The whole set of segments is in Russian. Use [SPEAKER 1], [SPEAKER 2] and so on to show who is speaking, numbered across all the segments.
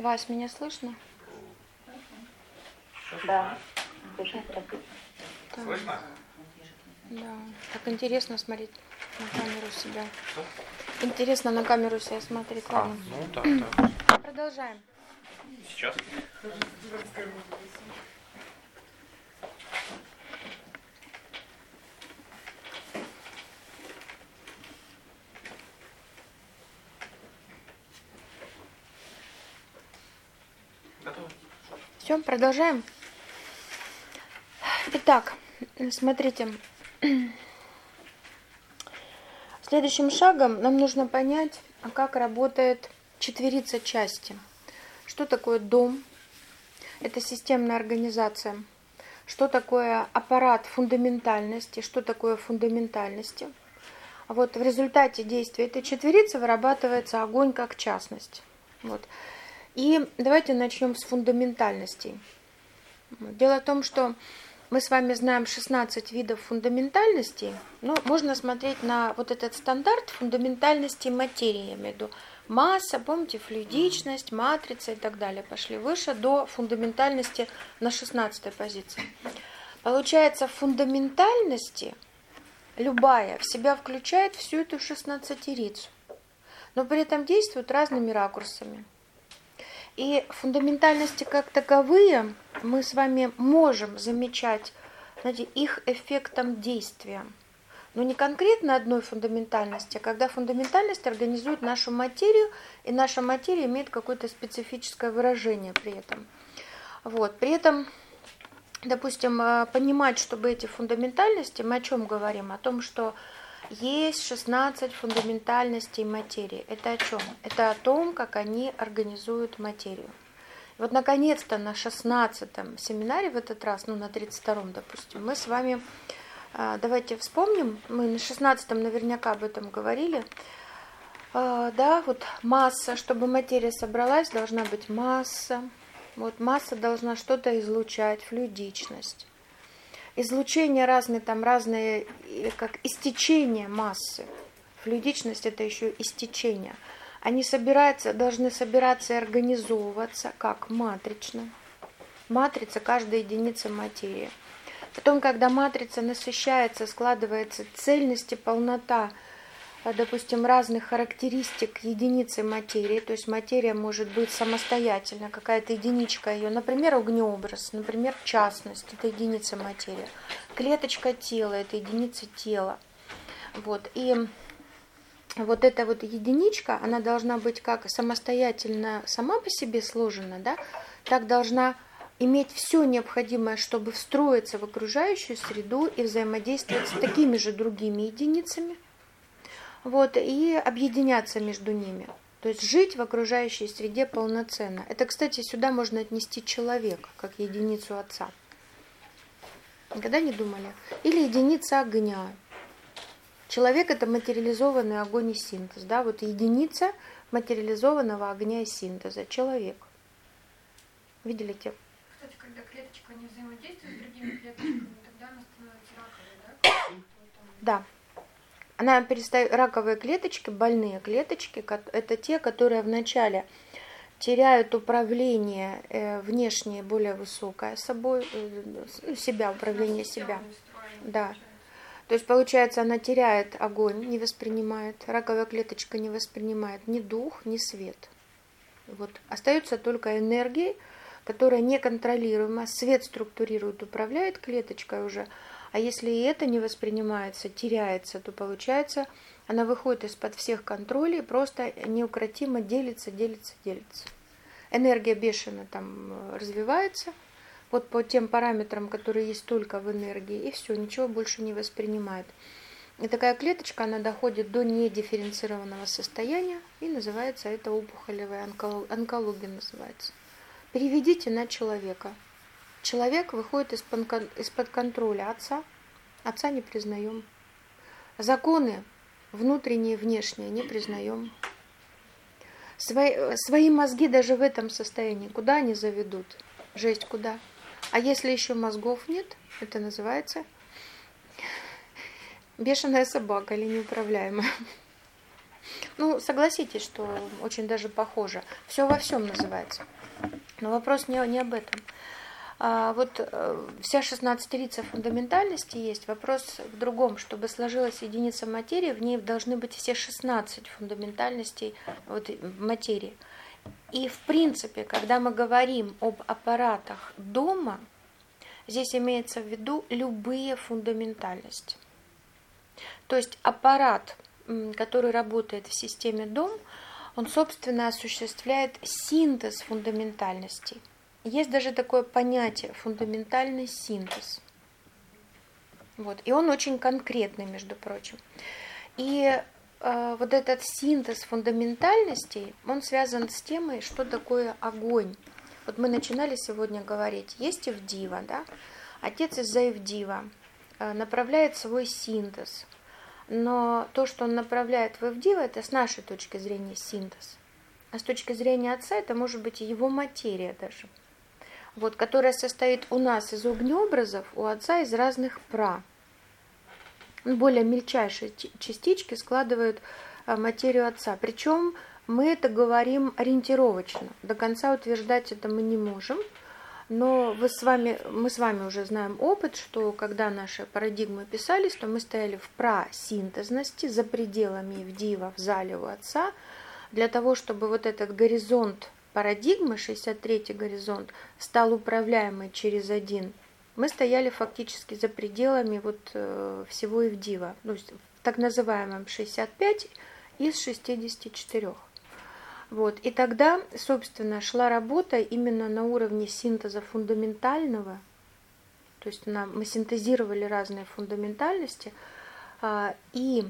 [SPEAKER 1] Вась, меня слышно?
[SPEAKER 2] Да.
[SPEAKER 3] Слышно?
[SPEAKER 1] Да. Так интересно смотреть на камеру себя. Интересно на камеру себя смотреть. Ладно.
[SPEAKER 3] Ну да.
[SPEAKER 1] Продолжаем.
[SPEAKER 3] Сейчас. Готово.
[SPEAKER 1] Все, продолжаем. Итак, смотрите. Следующим шагом нам нужно понять, как работает четверица части. Что такое дом? Это системная организация. Что такое аппарат фундаментальности? Что такое фундаментальности? Вот в результате действия этой четверицы вырабатывается огонь как частность. Вот. И давайте начнем с фундаментальностей. Дело в том, что мы с вами знаем 16 видов фундаментальностей. Но можно смотреть на вот этот стандарт фундаментальности материи, я имею в виду. Масса, помните, флюидичность, матрица и так далее. Пошли выше до фундаментальности на 16-й позиции. Получается, в фундаментальности любая в себя включает всю эту 16-рицу, но при этом действует разными ракурсами. И фундаментальности как таковые мы с вами можем замечать, знаете, их эффектом действия. Но не конкретно одной фундаментальности, а когда фундаментальность организует нашу материю, и наша материя имеет какое-то специфическое выражение при этом. Вот. При этом, допустим, понимать, чтобы эти фундаментальности, мы о чем говорим? О том, что есть 16 фундаментальностей материи. Это о чем? Это о том, как они организуют материю. И вот, наконец-то, на 16-м семинаре в этот раз, на 32-м, допустим, мы с вами, давайте вспомним, мы на 16-м наверняка об этом говорили, да, вот масса, чтобы материя собралась, должна быть масса. Вот масса должна что-то излучать, флюидичность. Излучение разные, как истечение массы. Флюидичность – это еще истечение. Они должны собираться и организовываться как матрично. Матрица – каждая единица материи. Потом, когда матрица насыщается, складывается цельность и полнота, допустим, разных характеристик единицы материи, то есть материя может быть самостоятельно, какая-то единичка ее, например, огнеобраз, например, частность, это единица материи, клеточка тела, это единица тела. Вот. И вот эта вот единичка, она должна быть как самостоятельно сама по себе сложена, да, так должна иметь все необходимое, чтобы встроиться в окружающую среду и взаимодействовать с такими же другими единицами, вот, и объединяться между ними. То есть жить в окружающей среде полноценно. Это, кстати, сюда можно отнести человека, как единицу Отца. Никогда не думали? Или единица огня. Человек – это материализованный огонь и синтез. Да? Вот единица материализованного огня и синтеза. Человек. Видели те?
[SPEAKER 4] Кстати, когда клеточка не взаимодействует с другими клеточками, тогда она становится раковой, да?
[SPEAKER 1] Да. Она перестает, раковые клеточки, больные клеточки, это те, которые вначале теряют управление внешнее, более высокое собой, себя, управление себя. Да. То есть, получается, она теряет огонь, не воспринимает, раковая клеточка не воспринимает ни дух, ни свет. Вот. Остается только энергия, которая неконтролируема, свет структурирует, управляет клеточкой уже. А если и это не воспринимается, теряется, то получается, она выходит из-под всех контролей, просто неукротимо делится. Энергия бешено там развивается, вот по тем параметрам, которые есть только в энергии, и все, ничего больше не воспринимает. И такая клеточка, она доходит до недифференцированного состояния, и называется это опухолевая онкология называется. Переведите на человека. Человек выходит из-под контроля Отца. Отца не признаем. Законы внутренние и внешние не признаем. Свои мозги даже в этом состоянии, куда они заведут? Жесть куда? А если еще мозгов нет, это называется бешеная собака или неуправляемая. Ну, согласитесь, что очень даже похоже. Все во всем называется. Но вопрос не об этом. Вся 16-рица фундаментальности есть. Вопрос в другом. Чтобы сложилась единица материи, в ней должны быть все 16 фундаментальностей в материи. И в принципе, когда мы говорим об аппаратах дома, здесь имеется в виду любые фундаментальности. То есть аппарат, который работает в системе дом, он, собственно, осуществляет синтез фундаментальностей. Есть даже такое понятие фундаментальный синтез. И он очень конкретный, между прочим. И этот синтез фундаментальностей, он связан с темой, что такое огонь. Мы начинали сегодня говорить, есть Ивдива, да? Отец из-за Ивдива направляет свой синтез. Но то, что он направляет в Ивдива, это с нашей точки зрения синтез. А с точки зрения отца, это может быть и его материя даже. Которая состоит у нас из огнеобразов, у отца из разных пра. Более мельчайшие частички складывают материю отца. Причем мы это говорим ориентировочно. До конца утверждать это мы не можем. Но мы с вами уже знаем опыт, что когда наши парадигмы писались, то мы стояли в прасинтезности, за пределами Ивдива, в зале у отца, для того, чтобы этот горизонт парадигмы, 63-й горизонт, стал управляемый через один. Мы стояли фактически за пределами всего Ивдива, то есть в так называемом 65 из 64. И тогда, собственно, шла работа именно на уровне синтеза фундаментального, то есть мы синтезировали разные фундаментальности, и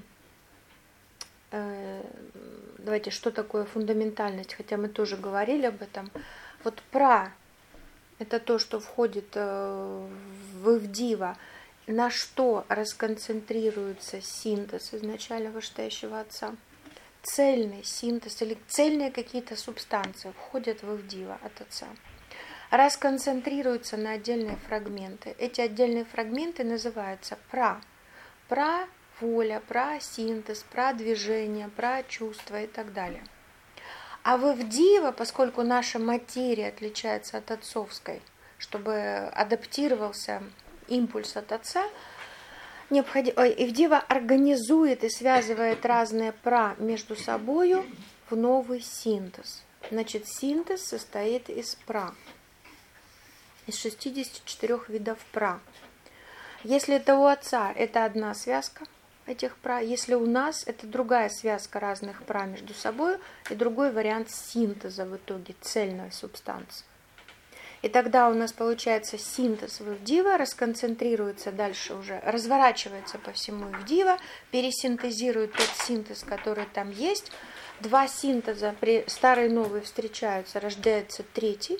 [SPEAKER 1] давайте, что такое фундаментальность, хотя мы тоже говорили об этом. Пра – это то, что входит в Ивдива, на что расконцентрируется синтез изначально вышестоящего отца. Цельный синтез или цельные какие-то субстанции входят в Ивдива от отца. Расконцентрируются на отдельные фрагменты. Эти отдельные фрагменты называются пра. Пра – воля, пра-синтез, пра-движение, пра-чувство и так далее. А в Ивдива, поскольку наша материя отличается от отцовской, чтобы адаптировался импульс от отца, Ивдива организует и связывает разные пра между собою в новый синтез. Значит, синтез состоит из пра, из 64 видов пра. Если это у отца, это одна связка этих пра. Если у нас, это другая связка разных пра между собой и другой вариант синтеза в итоге цельной субстанции. И тогда у нас получается синтез в Ивдива, расконцентрируется дальше уже, разворачивается по всему Ивдива, пересинтезирует тот синтез, который там есть. Два синтеза, старый и новый встречаются, рождается третий.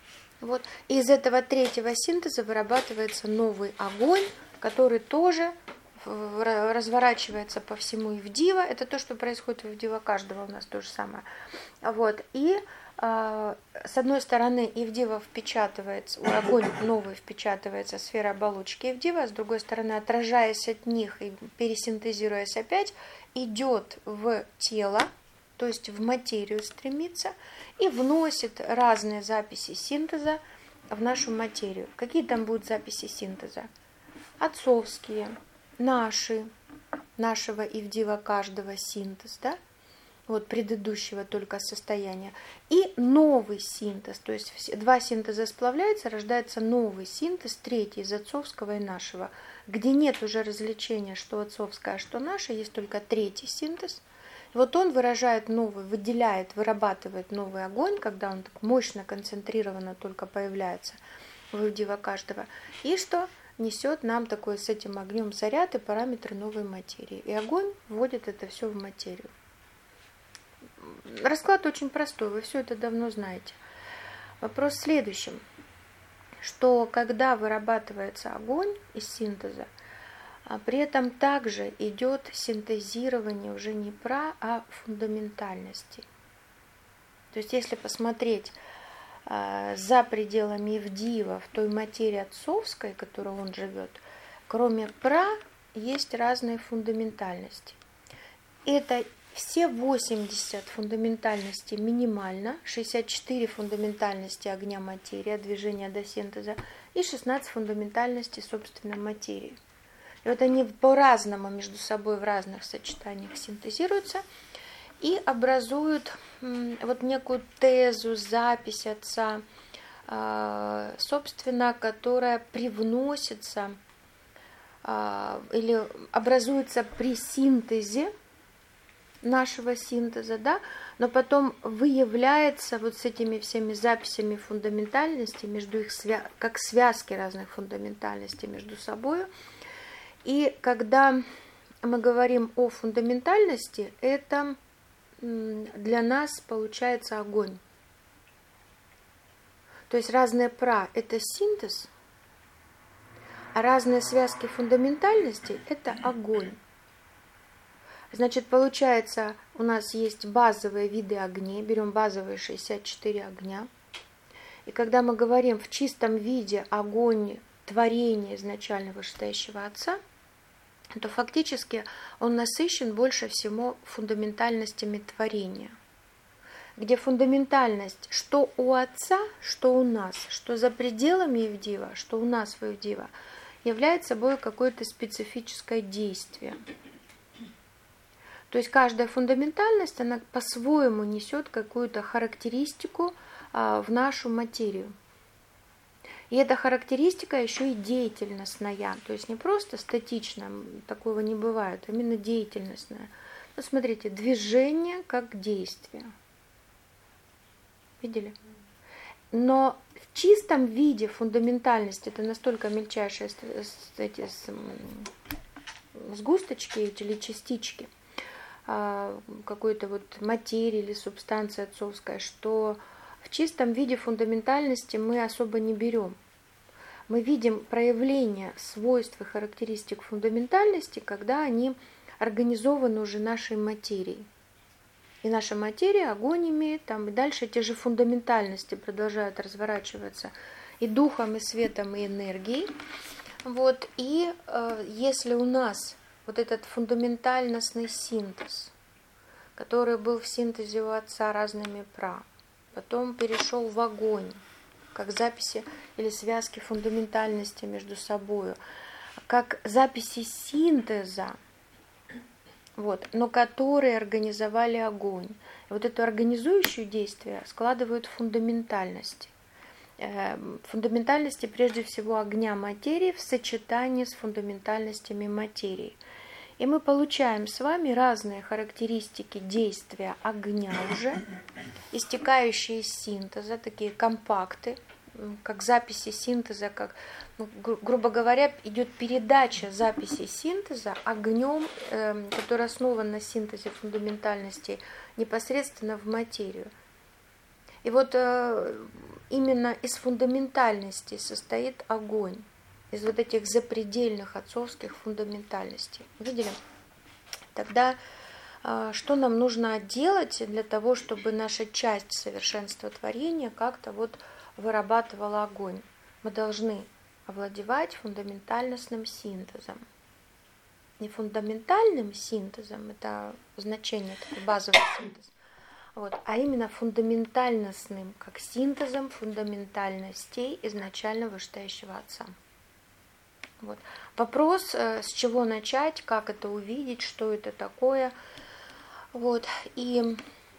[SPEAKER 1] И из этого третьего синтеза вырабатывается новый огонь, который тоже разворачивается по всему Ивдива. Это то, что происходит в Ивдива каждого, у нас то же самое. И с одной стороны Ивдива впечатывается, огонь новый впечатывается в сферу оболочки Ивдива, с другой стороны, отражаясь от них и пересинтезируясь опять, идет в тело, то есть в материю стремится, и вносит разные записи синтеза в нашу материю. Какие там будут записи синтеза? Отцовские, нашего Ивдива каждого синтез, да? Предыдущего только состояния. И новый синтез, то есть два синтеза сплавляются, рождается новый синтез, третий из отцовского и нашего, где нет уже различения, что отцовское, а что наше, есть только третий синтез. Он выражает новый, выделяет, вырабатывает новый огонь, когда он так мощно, концентрированно только появляется в Ивдива каждого. И что несет нам такой с этим огнем заряд и параметры новой материи. И огонь вводит это все в материю. Расклад очень простой, вы все это давно знаете. Вопрос в следующем, что когда вырабатывается огонь из синтеза, при этом также идет синтезирование уже не пра, а фундаментальности. То есть если посмотреть за пределами Ивдива, в той материи отцовской, в которой он живет, кроме пра есть разные фундаментальности. Это все 80 фундаментальностей минимально, 64 фундаментальности огня материи, от движения до синтеза, и 16 фундаментальностей, собственно, материи. И вот они по-разному между собой в разных сочетаниях синтезируются и образуют вот некую тезу, запись Отца, собственно, которая привносится или образуется при синтезе нашего синтеза, да, но потом выявляется вот с этими всеми записями фундаментальности, между их как связки разных фундаментальностей между собой. И когда мы говорим о фундаментальности, это для нас получается огонь. То есть разные пра – это синтез, а разные связки фундаментальностей – это огонь. Значит, получается, у нас есть базовые виды огней, берем базовые 64 огня. И когда мы говорим в чистом виде огонь творения изначально вышестоящего Отца, то фактически он насыщен больше всего фундаментальностями творения. Где фундаментальность, что у Отца, что у нас, что за пределами Евдива, что у нас в Евдива, является собой какое-то специфическое действие. То есть каждая фундаментальность, она по-своему несет какую-то характеристику в нашу материю. И эта характеристика еще и деятельностная, то есть не просто статичная, такого не бывает, а именно деятельностная. Ну, смотрите, движение как действие. Видели? Но в чистом виде фундаментальность, это настолько мельчайшие эти сгусточки или частички какой-то вот материи или субстанции отцовской, что в чистом виде фундаментальности мы особо не берем. Мы видим проявление свойств и характеристик фундаментальности, когда они организованы уже нашей материей. И наша материя огонь имеет, там, и дальше те же фундаментальности продолжают разворачиваться и духом, и светом, и энергией. Вот. И если у нас вот этот фундаментальностный синтез, который был в синтезе у Отца разными пра, потом перешел в огонь, как записи или связки фундаментальности между собой, как записи синтеза, вот, но которые организовали огонь. И вот это организующее действие складывают фундаментальности. Фундаментальности прежде всего огня материи в сочетании с фундаментальностями материи. И мы получаем с вами разные характеристики действия огня уже, истекающие из синтеза, такие компакты, как записи синтеза, как, грубо говоря, идет передача записи синтеза огнем, который основан на синтезе фундаментальностей, непосредственно в материю. И вот именно из фундаментальности состоит огонь, из вот этих запредельных отцовских фундаментальностей. Видели? Тогда что нам нужно делать для того, чтобы наша часть совершенства творения как-то вот вырабатывала огонь? Мы должны овладевать фундаментальностным синтезом. Не фундаментальным синтезом, это значение, такой базовый синтез, вот, а именно фундаментальностным, как синтезом фундаментальностей изначально вышестоящего Отца. Вот. Вопрос, с чего начать, как это увидеть, что это такое. Вот. И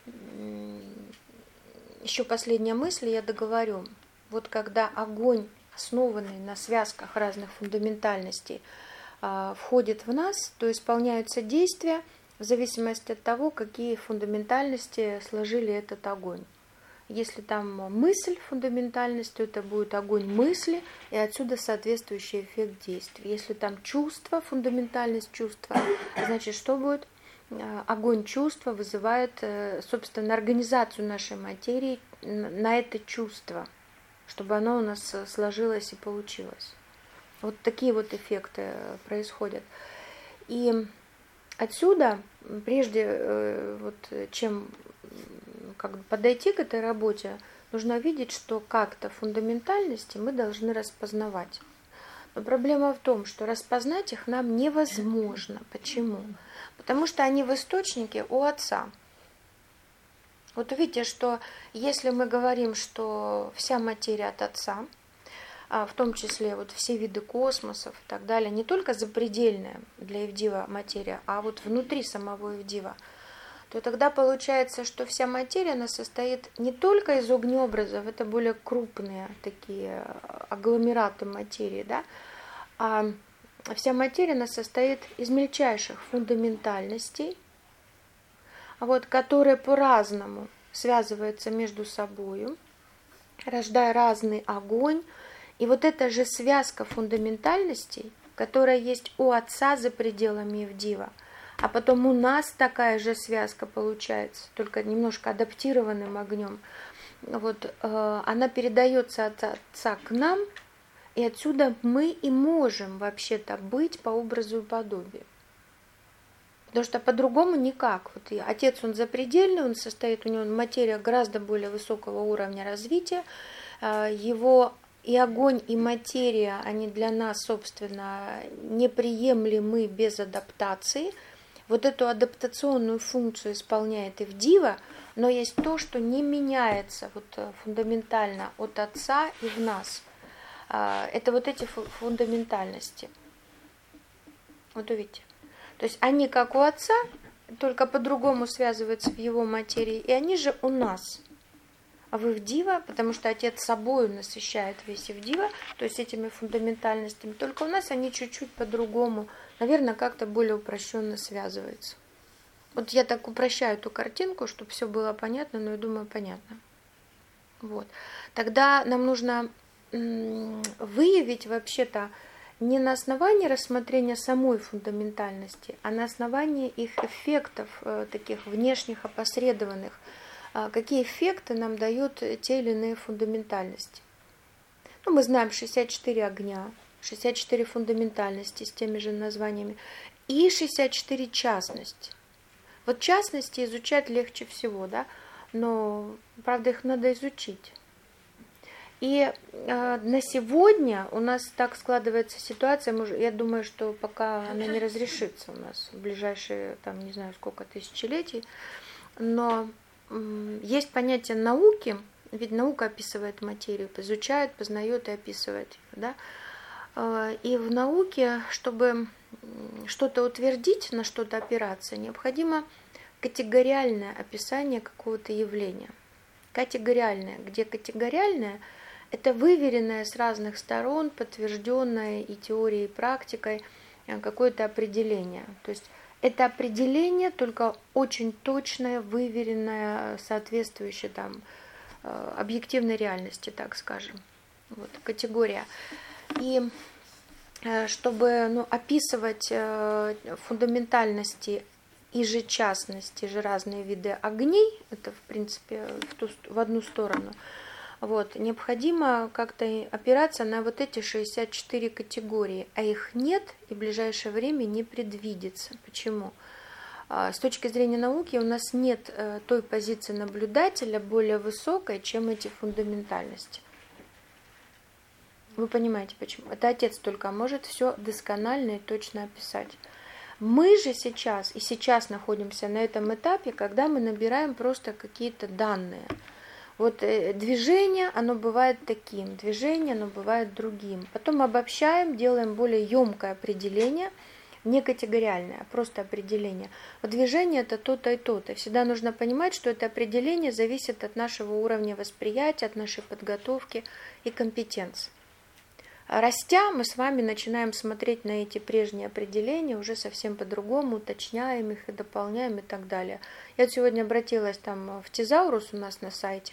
[SPEAKER 1] еще последняя мысль, я договорю. Вот когда огонь, основанный на связках разных фундаментальностей, входит в нас, то исполняются действия в зависимости от того, какие фундаментальности сложили этот огонь. Если там мысль фундаментальность, то это будет огонь мысли, и отсюда соответствующий эффект действия. Если там чувство, фундаментальность чувства, значит, что будет? Огонь чувства вызывает, собственно, организацию нашей материи на это чувство, чтобы оно у нас сложилось и получилось. Вот такие вот эффекты происходят. И отсюда, прежде вот, чем как бы подойти к этой работе, нужно видеть, что как-то фундаментальности мы должны распознавать. Но проблема в том, что распознать их нам невозможно. Почему? Потому что они в источнике у Отца. Вот увидите, что если мы говорим, что вся материя от Отца, в том числе вот все виды космосов и так далее, не только запредельная для Ивдива материя, а вот внутри самого Ивдива, то тогда получается, что вся материя, она состоит не только из огнеобразов, это более крупные такие агломераты материи, да, а вся материя, она состоит из мельчайших фундаментальностей, вот, которые по-разному связываются между собой, рождая разный огонь. И вот эта же связка фундаментальностей, которая есть у Отца за пределами Ивдива, а потом у нас такая же связка получается, только немножко адаптированным огнем, вот, она передается от Отца к нам, и отсюда мы и можем вообще-то быть по образу и подобию. Потому что по-другому никак. Вот Отец, он запредельный, он состоит, у него материя гораздо более высокого уровня развития, его и огонь, и материя, они для нас, собственно, неприемлемы без адаптации. Вот эту адаптационную функцию исполняет Ивдива, но есть то, что не меняется вот фундаментально от Отца и в нас. Это вот эти фундаментальности. Вот увидите. То есть они как у Отца, только по-другому связываются в его материи, и они же у нас. А в Ивдива, потому что Отец собою насыщает весь Ивдива, то есть этими фундаментальностями, только у нас они чуть-чуть по-другому, наверное, как-то более упрощенно связываются. Вот я так упрощаю эту картинку, чтобы все было понятно, но я думаю, понятно. Вот. Тогда нам нужно выявить вообще-то не на основании рассмотрения самой фундаментальности, а на основании их эффектов, таких внешних, опосредованных, какие эффекты нам дают те или иные фундаментальности. Ну, мы знаем 64 огня, 64 фундаментальности с теми же названиями и 64 частности. Вот частности изучать легче всего, да, но, правда, их надо изучить. И на сегодня у нас так складывается ситуация, я думаю, что пока она не разрешится у нас в ближайшие, там, не знаю, сколько тысячелетий, но есть понятие науки, ведь наука описывает материю, изучает, познает и описывает ее, да? И в науке, чтобы что-то утвердить, на что-то опираться, необходимо категориальное описание какого-то явления. Категориальное. Где категориальное? Это выверенное с разных сторон, подтвержденное и теорией, и практикой какое-то определение. То есть это определение только очень точное, выверенное, соответствующее там объективной реальности, так скажем. Вот, категория. И чтобы описывать фундаментальности и же частности, же разные виды огней, это в принципе в одну сторону, вот, необходимо как-то опираться на вот эти 64 категории, а их нет и в ближайшее время не предвидится. Почему? С точки зрения науки у нас нет той позиции наблюдателя более высокой, чем эти фундаментальности. Вы понимаете почему? Это Отец только может все досконально и точно описать. Мы же сейчас находимся на этом этапе, когда мы набираем просто какие-то данные. Вот движение, оно бывает таким, движение, оно бывает другим. Потом обобщаем, делаем более емкое определение, не категориальное, а просто определение. Вот движение это то-то и то-то. Всегда нужно понимать, что это определение зависит от нашего уровня восприятия, от нашей подготовки и компетенции. Растя, мы с вами начинаем смотреть на эти прежние определения уже совсем по-другому, уточняем их и дополняем и так далее. Я сегодня обратилась там в Тезаурус у нас на сайте.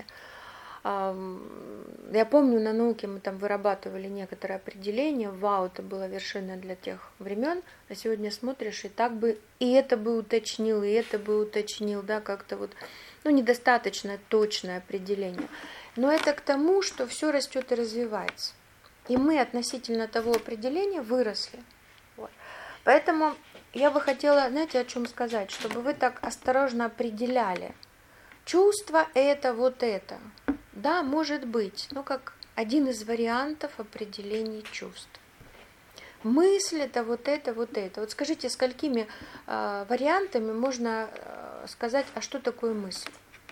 [SPEAKER 1] Я помню, на науке мы там вырабатывали некоторые определения. Вау, это было вершина для тех времен. А сегодня смотришь, и так бы, и это бы уточнил, и это бы уточнил, да, как-то вот, недостаточно точное определение. Но это к тому, что все растет и развивается. И мы относительно того определения выросли. Вот. Поэтому я бы хотела, знаете, о чем сказать, чтобы вы так осторожно определяли. Чувство это вот это. Да, может быть, как один из вариантов определений чувств. мысль это вот это, вот это. Вот скажите, сколькими вариантами можно сказать, а что такое мысль?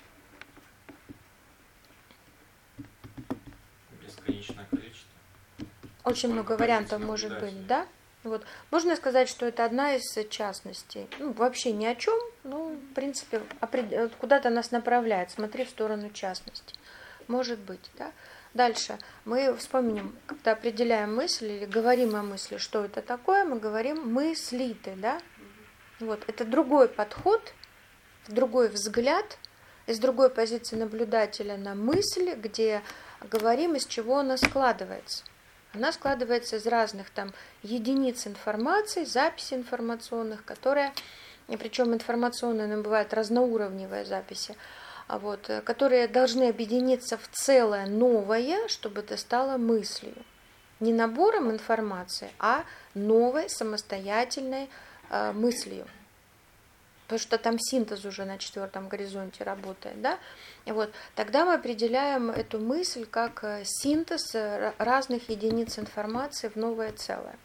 [SPEAKER 3] Бесконечное количество.
[SPEAKER 1] Очень много вариантов может быть, да? Вот. Можно сказать, что это одна из частностей. Ну, вообще ни о чем, но, в принципе, куда-то нас направляет. Смотри в сторону частности. Может быть, да? Дальше мы вспомним, когда определяем мысль или говорим о мысли, что это такое, мы говорим мыслиты, да? Вот. Это другой подход, другой взгляд, из другой позиции наблюдателя на мысли, где говорим, из чего она складывается. Она складывается из разных там единиц информации, записей информационных, которые, и причем информационные, но бывают разноуровневые записи, которые должны объединиться в целое новое, чтобы это стало мыслью. Не набором информации, а новой самостоятельной мыслью. Потому что там синтез уже на 4-м горизонте работает, да? И вот тогда мы определяем эту мысль как синтез разных единиц информации в новое целое.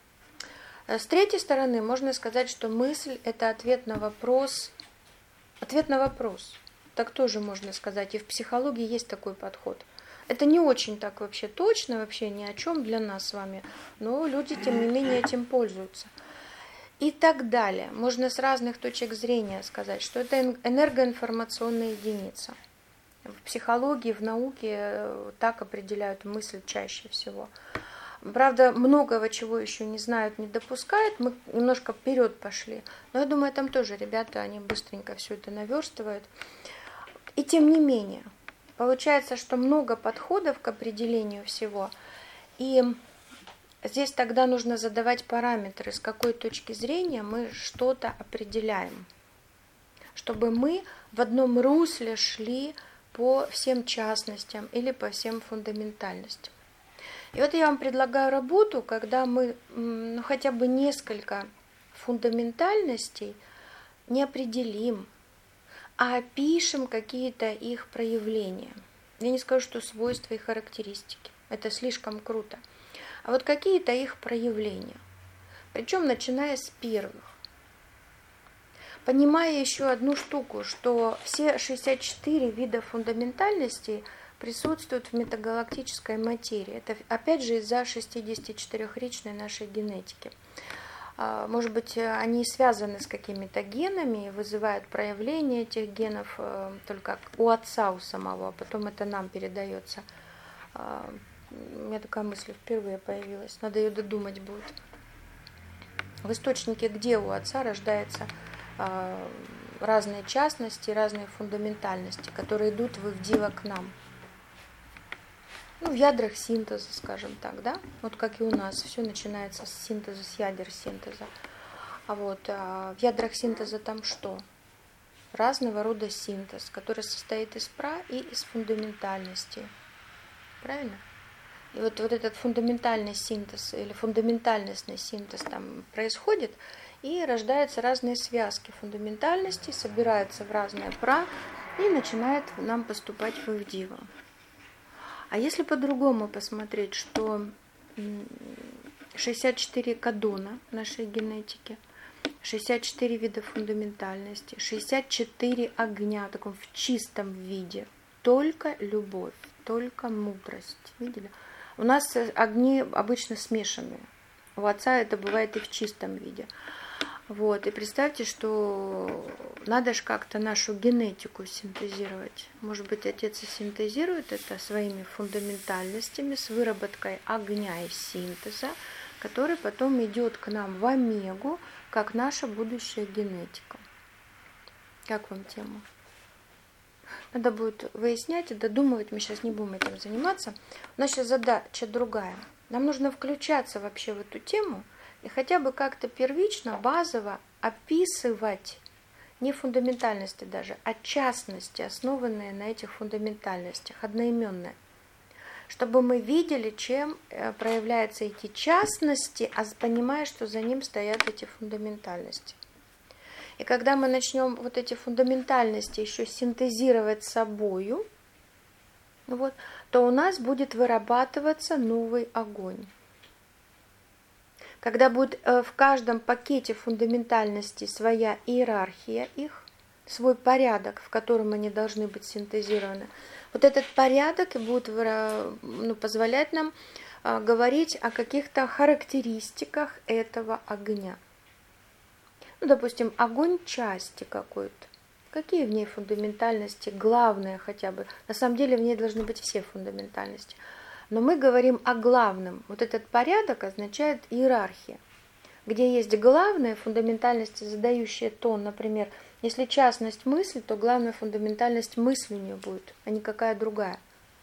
[SPEAKER 1] С третьей стороны, можно сказать, что мысль – это ответ на вопрос. Ответ на вопрос. Так тоже можно сказать. И в психологии есть такой подход. Это не очень так вообще точно, вообще ни о чем для нас с вами, но люди, тем не менее, этим пользуются. И так далее. Можно с разных точек зрения сказать, что это энергоинформационная единица. В психологии, в науке так определяют мысль чаще всего. Правда, многого чего еще не знают, не допускают. Мы немножко вперед пошли. Но я думаю, там тоже ребята, они быстренько все это наверстывают. И тем не менее, получается, что много подходов к определению всего. И здесь тогда нужно задавать параметры, с какой точки зрения мы что-то определяем, чтобы мы в одном русле шли по всем частностям или по всем фундаментальностям. И вот я вам предлагаю работу, когда мы хотя бы несколько фундаментальностей не определим, а опишем какие-то их проявления. Я не скажу, что свойства и характеристики. Это слишком круто. А вот какие-то их проявления. Причем начиная с первых. Понимая еще одну штуку, что все 64 вида фундаментальностей присутствуют в метагалактической материи. Это опять же из-за 64-ричной нашей генетики. Может быть, они связаны с какими-то генами и вызывают проявление этих генов только у отца у самого, а потом это нам передается. У меня такая мысль впервые появилась. Надо ее додумать будет. В источнике, где у отца рождаются разные частности, разные фундаментальности, которые идут в Ивдива к нам. В ядрах синтеза, скажем так, да? Вот как и у нас. Все начинается с синтеза, с ядер синтеза. А в ядрах синтеза там что? Разного рода синтез, который состоит из пра и из фундаментальности. Правильно? И вот этот фундаментальный синтез или фундаментальностный синтез там происходит, и рождаются разные связки фундаментальности, собираются в разные пра и начинает нам поступать в Ивдива. А если по-другому посмотреть, что 64 кадона нашей генетики, 64 вида фундаментальности, 64 огня, таком в чистом виде, только любовь, только мудрость. Видели? У нас огни обычно смешанные. У отца это бывает и в чистом виде. И представьте, что надо же как-то нашу генетику синтезировать. Может быть, отец и синтезирует это своими фундаментальностями, с выработкой огня и синтеза, который потом идет к нам в омегу, как наша будущая генетика. Как вам тема? Надо будет выяснять и додумывать, мы сейчас не будем этим заниматься. У нас сейчас задача другая. Нам нужно включаться вообще в эту тему и хотя бы как-то первично, базово описывать не фундаментальности даже, а частности, основанные на этих фундаментальностях, одноименные. Чтобы мы видели, чем проявляются эти частности, а понимая, что за ним стоят эти фундаментальности. И когда мы начнем вот эти фундаментальности еще синтезировать собою, то у нас будет вырабатываться новый огонь. когда будет в каждом пакете фундаментальности своя иерархия их, свой порядок, в котором они должны быть синтезированы. Вот этот порядок и будет позволять нам говорить о каких-то характеристиках этого огня. Допустим, огонь части какой-то. Какие в ней фундаментальности, главные хотя бы? На самом деле в ней должны быть все фундаментальности. Но мы говорим о главном. Вот этот порядок означает иерархия, где есть главные фундаментальности, задающие тон. Например, если частность мысли, то главная фундаментальность мысли у нее будет, а не какая другая.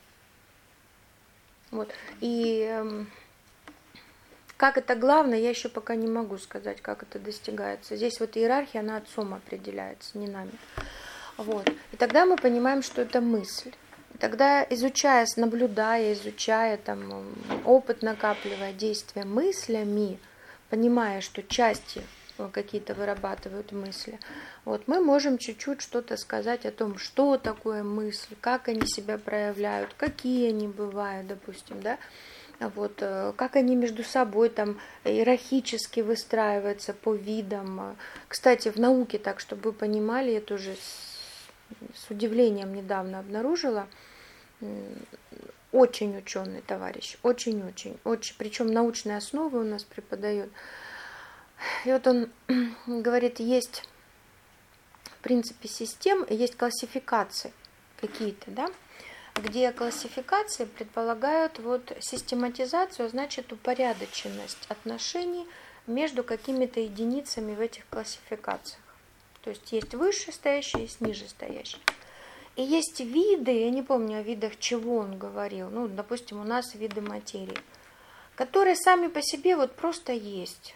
[SPEAKER 1] Вот. И как это главное, я еще пока не могу сказать, как это достигается. Здесь вот иерархия, она отцом определяется, не нами. Вот. И тогда мы понимаем, что это мысль. И тогда, изучая, наблюдая, изучая, опыт накапливая, действия мыслями, понимая, что части какие-то вырабатывают мысли, вот, мы можем чуть-чуть что-то сказать о том, что такое мысль, как они себя проявляют, какие они бывают, допустим, да, вот, как они между собой иерархически выстраиваются по видам. Кстати, в науке, так чтобы вы понимали, я тоже с удивлением недавно обнаружила, очень ученый товарищ, очень, причем научные основы у нас преподает. И вот он говорит, есть в принципе системы, есть классификации какие-то, да, где классификации предполагают систематизацию, значит упорядоченность отношений между какими-то единицами в этих классификациях. То есть вышестоящие, есть нижестоящие. И есть виды, я не помню о видах, чего он говорил, допустим, у нас виды материи, которые сами по себе просто есть.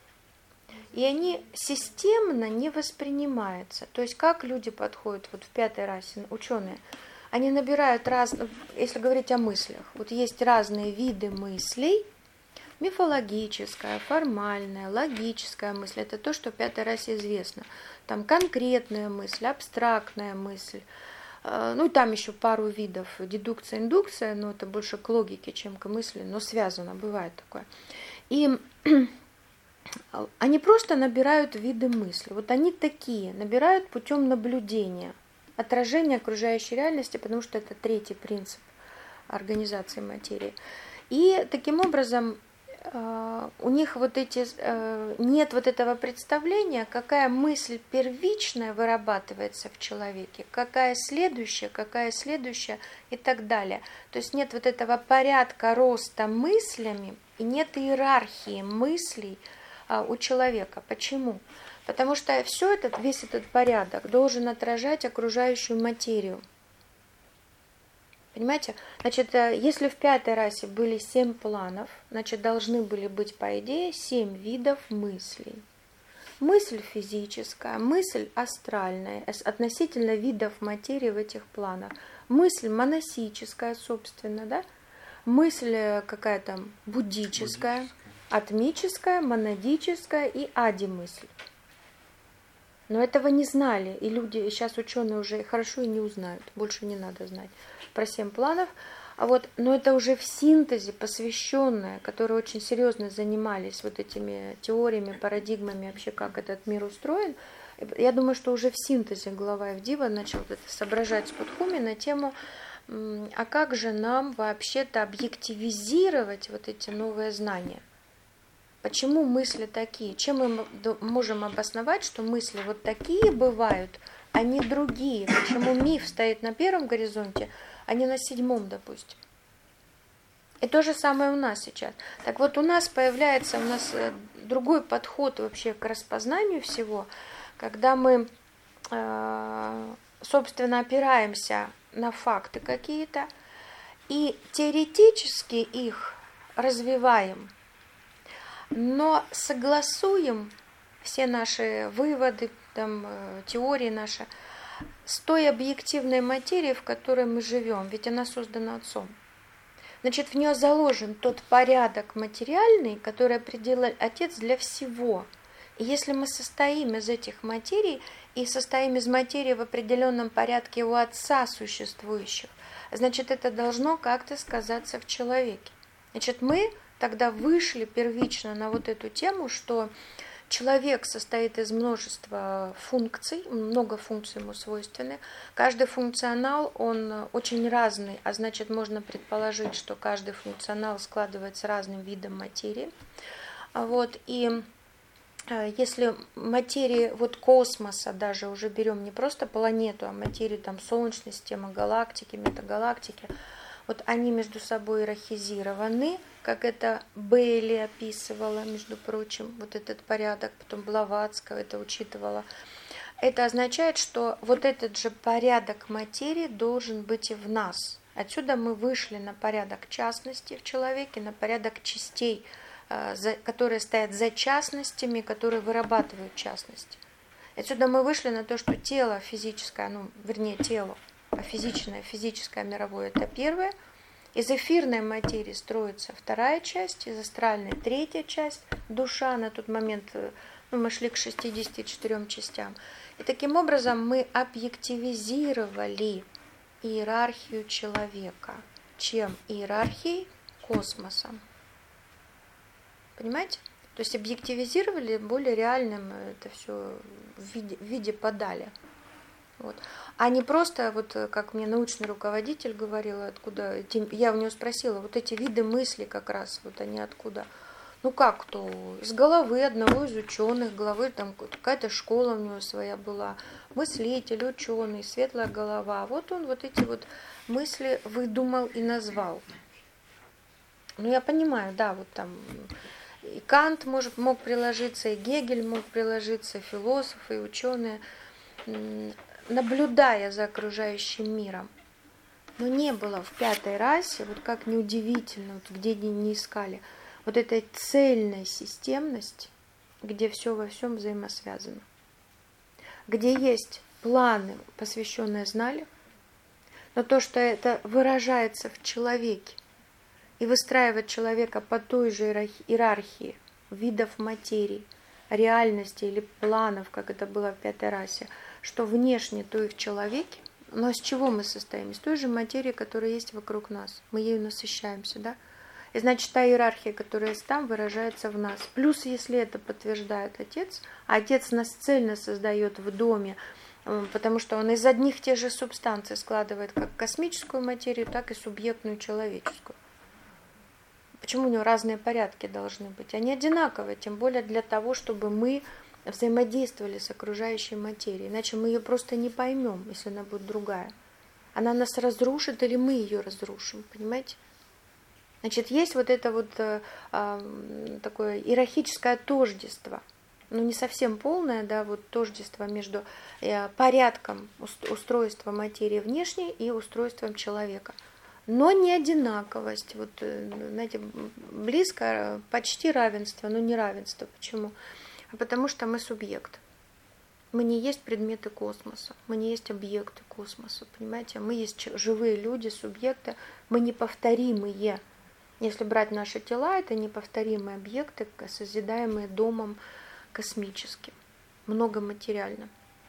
[SPEAKER 1] И они системно не воспринимаются. То есть как люди подходят в пятой расе, ученые, они набирают если говорить о мыслях, есть разные виды мыслей, мифологическая, формальная, логическая мысль, это то, что в пятой расе известно. Там конкретная мысль, абстрактная мысль, и там еще пару видов, дедукция, индукция, но это больше к логике, чем к мысли, но связано, бывает такое. И они просто набирают виды мысли. Они такие, набирают путем наблюдения, отражения окружающей реальности, потому что это третий принцип организации материи. И таким образом у них нет этого представления, какая мысль первичная вырабатывается в человеке, какая следующая и так далее. То есть нет этого порядка роста мыслями и нет иерархии мыслей у человека. Почему? Потому что весь этот порядок должен отражать окружающую материю. Понимаете? Значит, если в пятой расе были 7 планов, значит, должны были быть, по идее, 7 видов мыслей. Мысль физическая, мысль астральная, относительно видов материи в этих планах. Мысль монасическая, собственно, да? Мысль какая-то буддическая, атмическая, монадическая и адимысль. Но этого не знали, и люди, сейчас ученые уже хорошо и не узнают, больше не надо знать про 7 планов. Но это уже в синтезе посвященное, которые очень серьезно занимались этими теориями, парадигмами, вообще как этот мир устроен. Я думаю, что уже в синтезе глава Авдива начал соображать с Путхуми на тему, а как же нам вообще-то объективизировать эти новые знания. Почему мысли такие? Чем мы можем обосновать, что мысли такие бывают, а не другие? Почему миф стоит на первом горизонте, а не на 7, допустим? И то же самое у нас сейчас. Так у нас появляется другой подход вообще к распознанию всего, когда мы, собственно, опираемся на факты какие-то и теоретически их развиваем, но согласуем все наши выводы, теории наши с той объективной материей, в которой мы живем, ведь она создана Отцом. Значит, в нее заложен тот порядок материальный, который определил Отец для всего. И если мы состоим из этих материй и состоим из материи в определенном порядке у Отца существующих, значит, это должно как-то сказаться в человеке. Значит, мы тогда вышли первично на вот эту тему, что человек состоит из множества функций, много функций ему свойственны. Каждый функционал, он очень разный, а значит, можно предположить, что каждый функционал складывается разным видом материи. Вот, и если материи вот космоса даже уже берем не просто планету, а материи там Солнечной системы, галактики, метагалактики, вот они между собой иерархизированы, как это Бейли описывала, между прочим, вот этот порядок, потом Блаватская это учитывала. Это означает, что вот этот же порядок материи должен быть и в нас. Отсюда мы вышли на порядок частности в человеке, на порядок частей, которые стоят за частностями, которые вырабатывают частности. Отсюда мы вышли на то, что тело физическое, тело, а физическое мировое – это первое. Из эфирной материи строится вторая часть, из астральной третья часть, душа на тот момент, мы шли к 64 частям. И таким образом мы объективизировали иерархию человека, чем иерархией космоса. Понимаете? То есть объективизировали, более реальным это все в виде подали. Вот. А не просто, вот как мне научный руководитель говорил, откуда, я у него спросила, вот эти виды мысли как раз, вот они откуда? Ну как кто? Из головы одного из ученых, головы там какая-то школа у него своя была, мыслитель, ученый, светлая голова. Вот он вот эти вот мысли выдумал и назвал. Ну я понимаю, да, вот там и Кант мог приложиться, и Гегель мог приложиться, философы, и ученые, наблюдая за окружающим миром. Но не было в пятой расе, вот как неудивительно, вот где не искали, вот этой цельной системности, где все во всем взаимосвязано. Где есть планы, посвященные знанию, но то, что это выражается в человеке, и выстраивать человека по той же иерархии видов материи, реальности или планов, как это было в пятой расе, что внешне то и в человеке, но из чего мы состоим? Из той же материи, которая есть вокруг нас. Мы ею насыщаемся, да? И значит, та иерархия, которая есть там, выражается в нас. Плюс, если это подтверждает Отец, а Отец нас цельно создает в доме, потому что Он из одних тех же субстанций складывает как космическую материю, так и субъектную человеческую. Почему у него разные порядки должны быть? Они одинаковые, тем более для того, чтобы мы взаимодействовали с окружающей материей. Иначе мы ее просто не поймем, если она будет другая. Она нас разрушит или мы ее разрушим, понимаете? Значит, есть вот это вот такое иерархическое тождество. Ну, не совсем полное, да, вот тождество между порядком устройства материи внешней и устройством человека. Но не одинаковость, вот, знаете, близко, почти равенство, но не равенство. Почему? А потому что мы субъект. Мы не есть предметы космоса, мы не есть объекты космоса, понимаете? Мы есть живые люди, субъекты, мы неповторимые. Если брать наши тела, это неповторимые объекты, созидаемые домом космическим, многоматериально.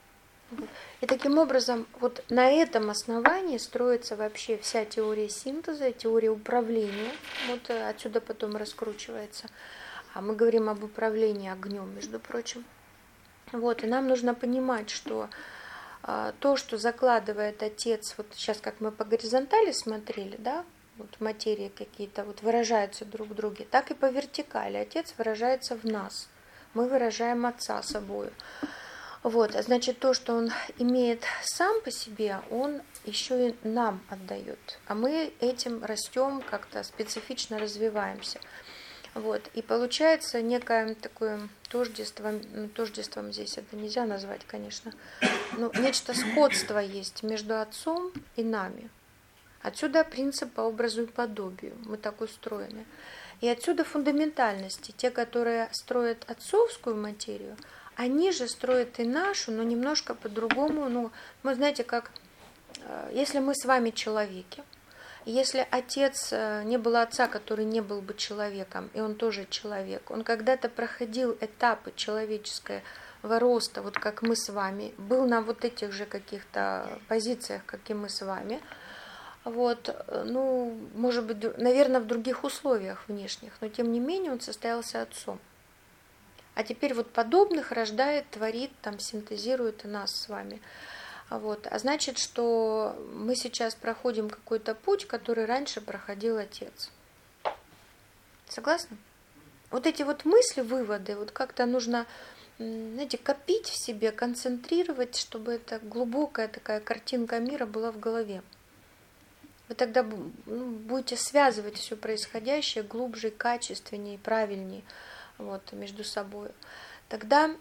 [SPEAKER 1] И таким образом, вот на этом основании строится вообще вся теория синтеза, теория управления. Вот отсюда потом раскручивается. А мы говорим об управлении огнем, между прочим. Вот, и нам нужно понимать, что то, что закладывает Отец, вот сейчас как мы по горизонтали смотрели, да, вот материи какие-то вот выражаются друг в друге, так и по вертикали. Отец выражается в нас. Мы выражаем Отца собою. Вот, а значит, то, что Он имеет сам по себе, Он еще и нам отдает. А мы этим растем, как-то специфично развиваемся. Вот, и получается некое такое тождество, тождеством здесь это нельзя назвать, конечно, но нечто сходство есть между Отцом и нами. Отсюда принцип по образу и подобию, мы так устроены. И отсюда фундаментальности. Те, которые строят отцовскую материю, они же строят и нашу, но немножко по-другому. Ну, мы знаете, как если мы с вами человеки, если Отец, не было Отца, который не был бы человеком, и Он тоже человек, Он когда-то проходил этапы человеческого роста, вот как мы с вами, был на вот этих же каких-то позициях, как и мы с вами, Вот, ну, может быть, наверное, в других условиях внешних, но тем не менее он состоялся отцом. А теперь вот подобных рождает, творит, там, синтезирует и нас с вами. Вот. А значит, что мы сейчас проходим какой-то путь, который раньше проходил Отец. Согласны? Вот эти вот мысли, выводы, вот как-то нужно, знаете, копить в себе, концентрировать, чтобы эта глубокая такая картинка мира была в голове. Вы тогда будете связывать все происходящее глубже, качественнее, правильнее вот, между собой. Тогда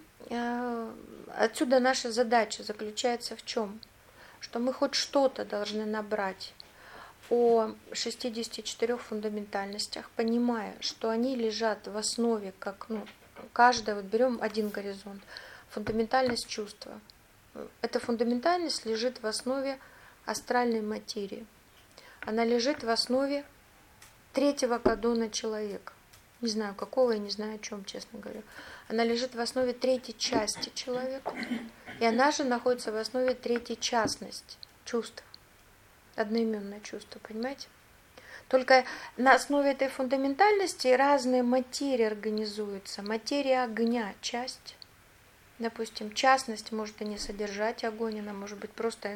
[SPEAKER 1] отсюда наша задача заключается в чем? Что мы хоть что-то должны набрать о 64 фундаментальностях, понимая, что они лежат в основе, как каждая, вот берем один горизонт, фундаментальность чувства. Эта фундаментальность лежит в основе астральной материи. Она лежит в основе третьего кадона человека. Не знаю какого, я не знаю о чем, честно говоря. Она лежит в основе третьей части человека. И она же находится в основе третьей частности чувства. Одноименное чувство, понимаете? Только на основе этой фундаментальности разные материи организуются. Материя огня, часть. Допустим, частность может и не содержать огонь, она может быть просто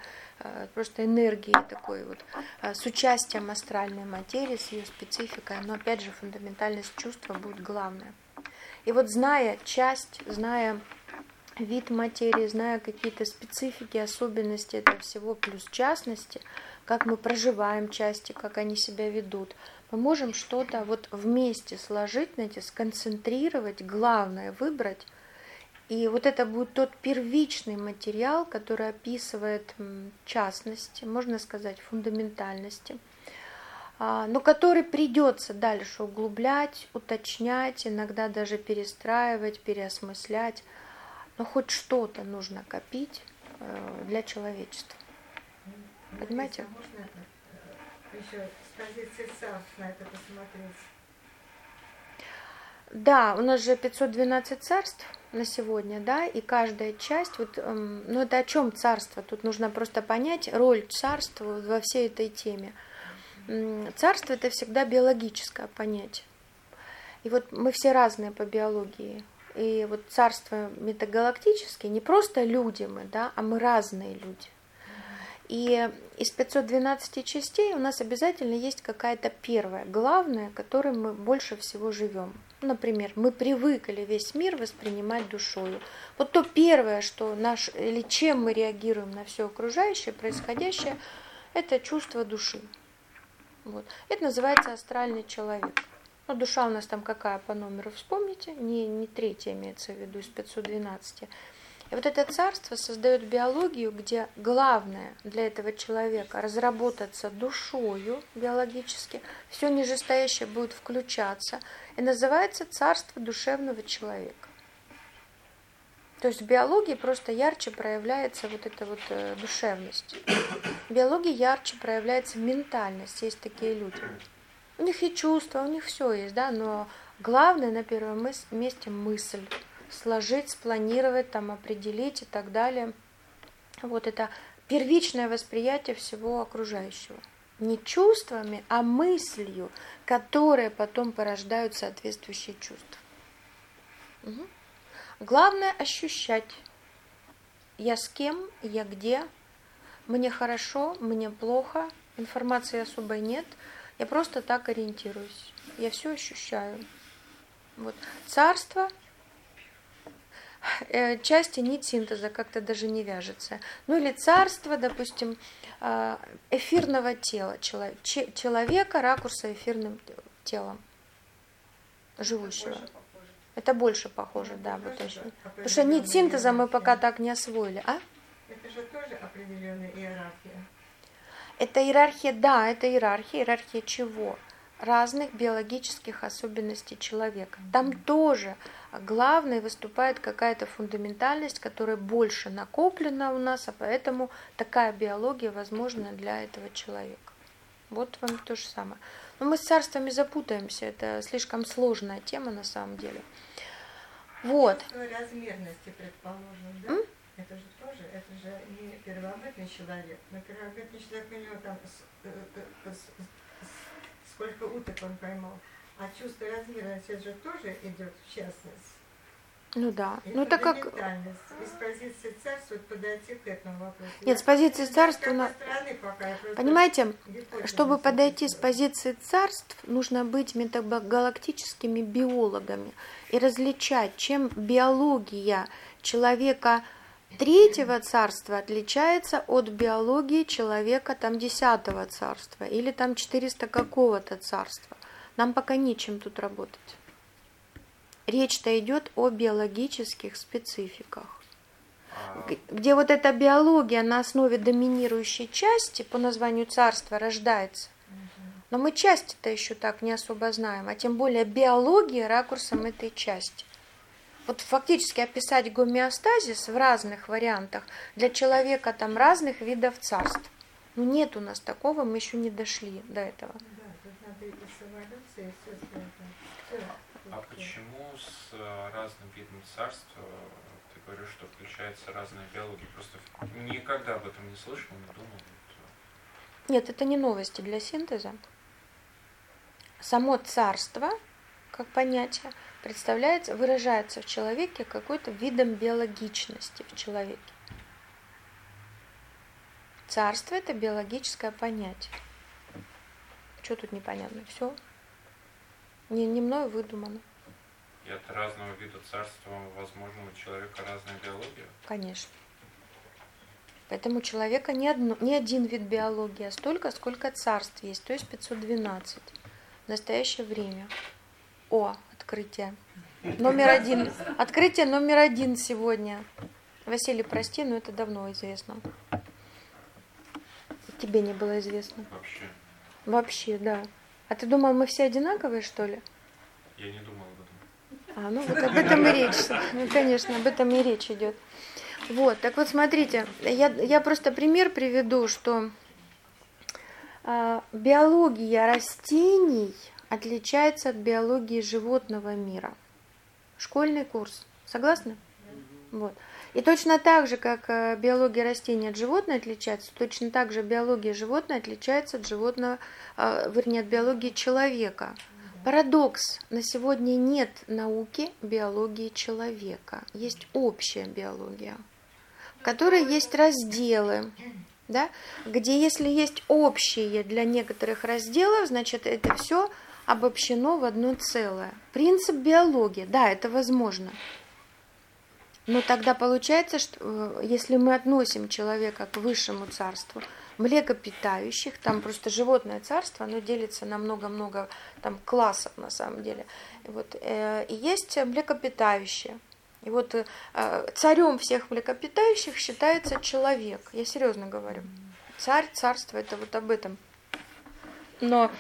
[SPEAKER 1] энергией такой вот, с участием астральной материи, с ее спецификой, но опять же фундаментальность чувства будет главная. И вот зная часть, зная вид материи, зная какие-то специфики, особенности этого всего, плюс частности, как мы проживаем части, как они себя ведут, мы можем что-то вот вместе сложить, знаете, сконцентрировать, главное выбрать. И вот это будет тот первичный материал, который описывает частности, можно сказать, фундаментальности, но который придется дальше углублять, уточнять, иногда даже перестраивать, переосмыслять. Но хоть что-то нужно копить для человечества. Понимаете?
[SPEAKER 2] Можно еще с позиции царств на это посмотреть?
[SPEAKER 1] Да, у нас же 512 царств на сегодня, да, и каждая часть, вот, ну это о чем царство? Тут нужно просто понять роль царства во всей этой теме. Царство — это всегда биологическое понятие. И вот мы все разные по биологии. И вот царство метагалактические, не просто люди мы, да, а мы разные люди. И из 512 частей у нас обязательно есть какая-то первая, главная, которой мы больше всего живем. Например, мы привыкли весь мир воспринимать душою. Вот то первое, что или чем мы реагируем на все окружающее, происходящее, это чувство души. Вот. Это называется астральный человек. Ну, душа у нас там какая по номеру, вспомните, не третья имеется в виду из 512. И вот это царство создает биологию, где главное для этого человека разработаться душою биологически, все нижестоящее будет включаться, и называется царство душевного человека. То есть в биологии просто ярче проявляется вот эта вот душевность. В биологии ярче проявляется ментальность, есть такие люди. У них и чувства, у них все есть, да, но главное на первом месте мысль. Сложить, спланировать, там, определить и так далее. Вот это первичное восприятие всего окружающего. Не чувствами, а мыслью, которые потом порождают соответствующие чувства. Угу. Главное ощущать. Я с кем, я где, мне хорошо, мне плохо, информации особой нет, я просто так ориентируюсь. Я все ощущаю. Вот. Царство. Части нить синтеза как-то даже не вяжется. Ну или царство, допустим, эфирного тела, человека ракурса эфирным телом живущего. Это больше похоже, да. Потому что нить синтеза мы пока так не освоили. А?
[SPEAKER 2] Это же тоже определенная иерархия.
[SPEAKER 1] Это иерархия, да, это иерархия. Иерархия чего? Разных биологических особенностей человека. Там тоже главной выступает какая-то фундаментальность, которая больше накоплена у нас, а поэтому такая биология возможна для этого человека. Вот вам то же самое. Но мы с царствами запутаемся, это слишком сложная тема на самом деле. Вот.
[SPEAKER 2] Размерности, предположим, да? это же тоже, это же не первобытный человек. Но первобытный человек, у него там сколько уток он поймал. А чувство размерности же тоже идет в частность.
[SPEAKER 1] Ну да.
[SPEAKER 2] И
[SPEAKER 1] Ну так как...
[SPEAKER 2] Из позиции царства подойти к этому вопросу.
[SPEAKER 1] Нет, с позиции царства... Понимаете, чтобы подойти с позиции царств, нужно быть метагалактическими биологами и различать, чем биология человека третьего царства отличается от биологии человека там 10-го царства или там 400 какого-то царства. Нам пока нечем тут работать. Речь-то идет о биологических спецификах, где вот эта биология на основе доминирующей части по названию царства рождается. Но мы части-то еще так не особо знаем, а тем более биология ракурсом этой части. Вот фактически описать гомеостазис в разных вариантах для человека там разных видов царств. Ну нет у нас такого, мы еще не дошли до этого.
[SPEAKER 2] Да, тут надо и с эволюцией, и все это.
[SPEAKER 3] А почему с разным видом царства ты говоришь, что включается разная биология? Просто никогда об этом не слышал, не думал.
[SPEAKER 1] Нет, это не новости для синтеза. Само царство, как понятие, представляется, выражается в человеке какой-то видом биологичности в человеке. Царство – это биологическое понятие. Что тут непонятно? Все. Не мною выдумано.
[SPEAKER 3] И от разного вида царства, возможно, у человека разная биология?
[SPEAKER 1] Конечно. Поэтому у человека не один вид биологии, а столько, сколько царств есть, то есть 512 в настоящее время. О, открытие. Открытие номер 1 сегодня. Василий, прости, но это давно известно. Тебе не было известно. Вообще, да. А ты думал, мы все одинаковые, что ли?
[SPEAKER 3] Я не думал об этом.
[SPEAKER 1] Ну вот об этом и речь. Ну, конечно, об этом и речь идет. Вот, так вот смотрите, я просто пример приведу, что биология растений отличается от биологии животного мира. Школьный курс. Согласны? Вот. И точно так же, как биология растений от животного отличается, точно так же биология животного отличается от от биологии человека. Парадокс. На сегодня нет науки биологии человека. Есть общая биология, в которой есть разделы, да, где если есть общие для некоторых разделов, значит это все обобщено в одно целое. Принцип биологии, да, это возможно. Но тогда получается, что если мы относим человека к высшему царству, млекопитающих, там просто животное царство, оно делится на много-много там классов на самом деле. И есть млекопитающие. И вот царем всех млекопитающих считается человек. Я серьезно говорю. Царь, царство, это вот об этом. Но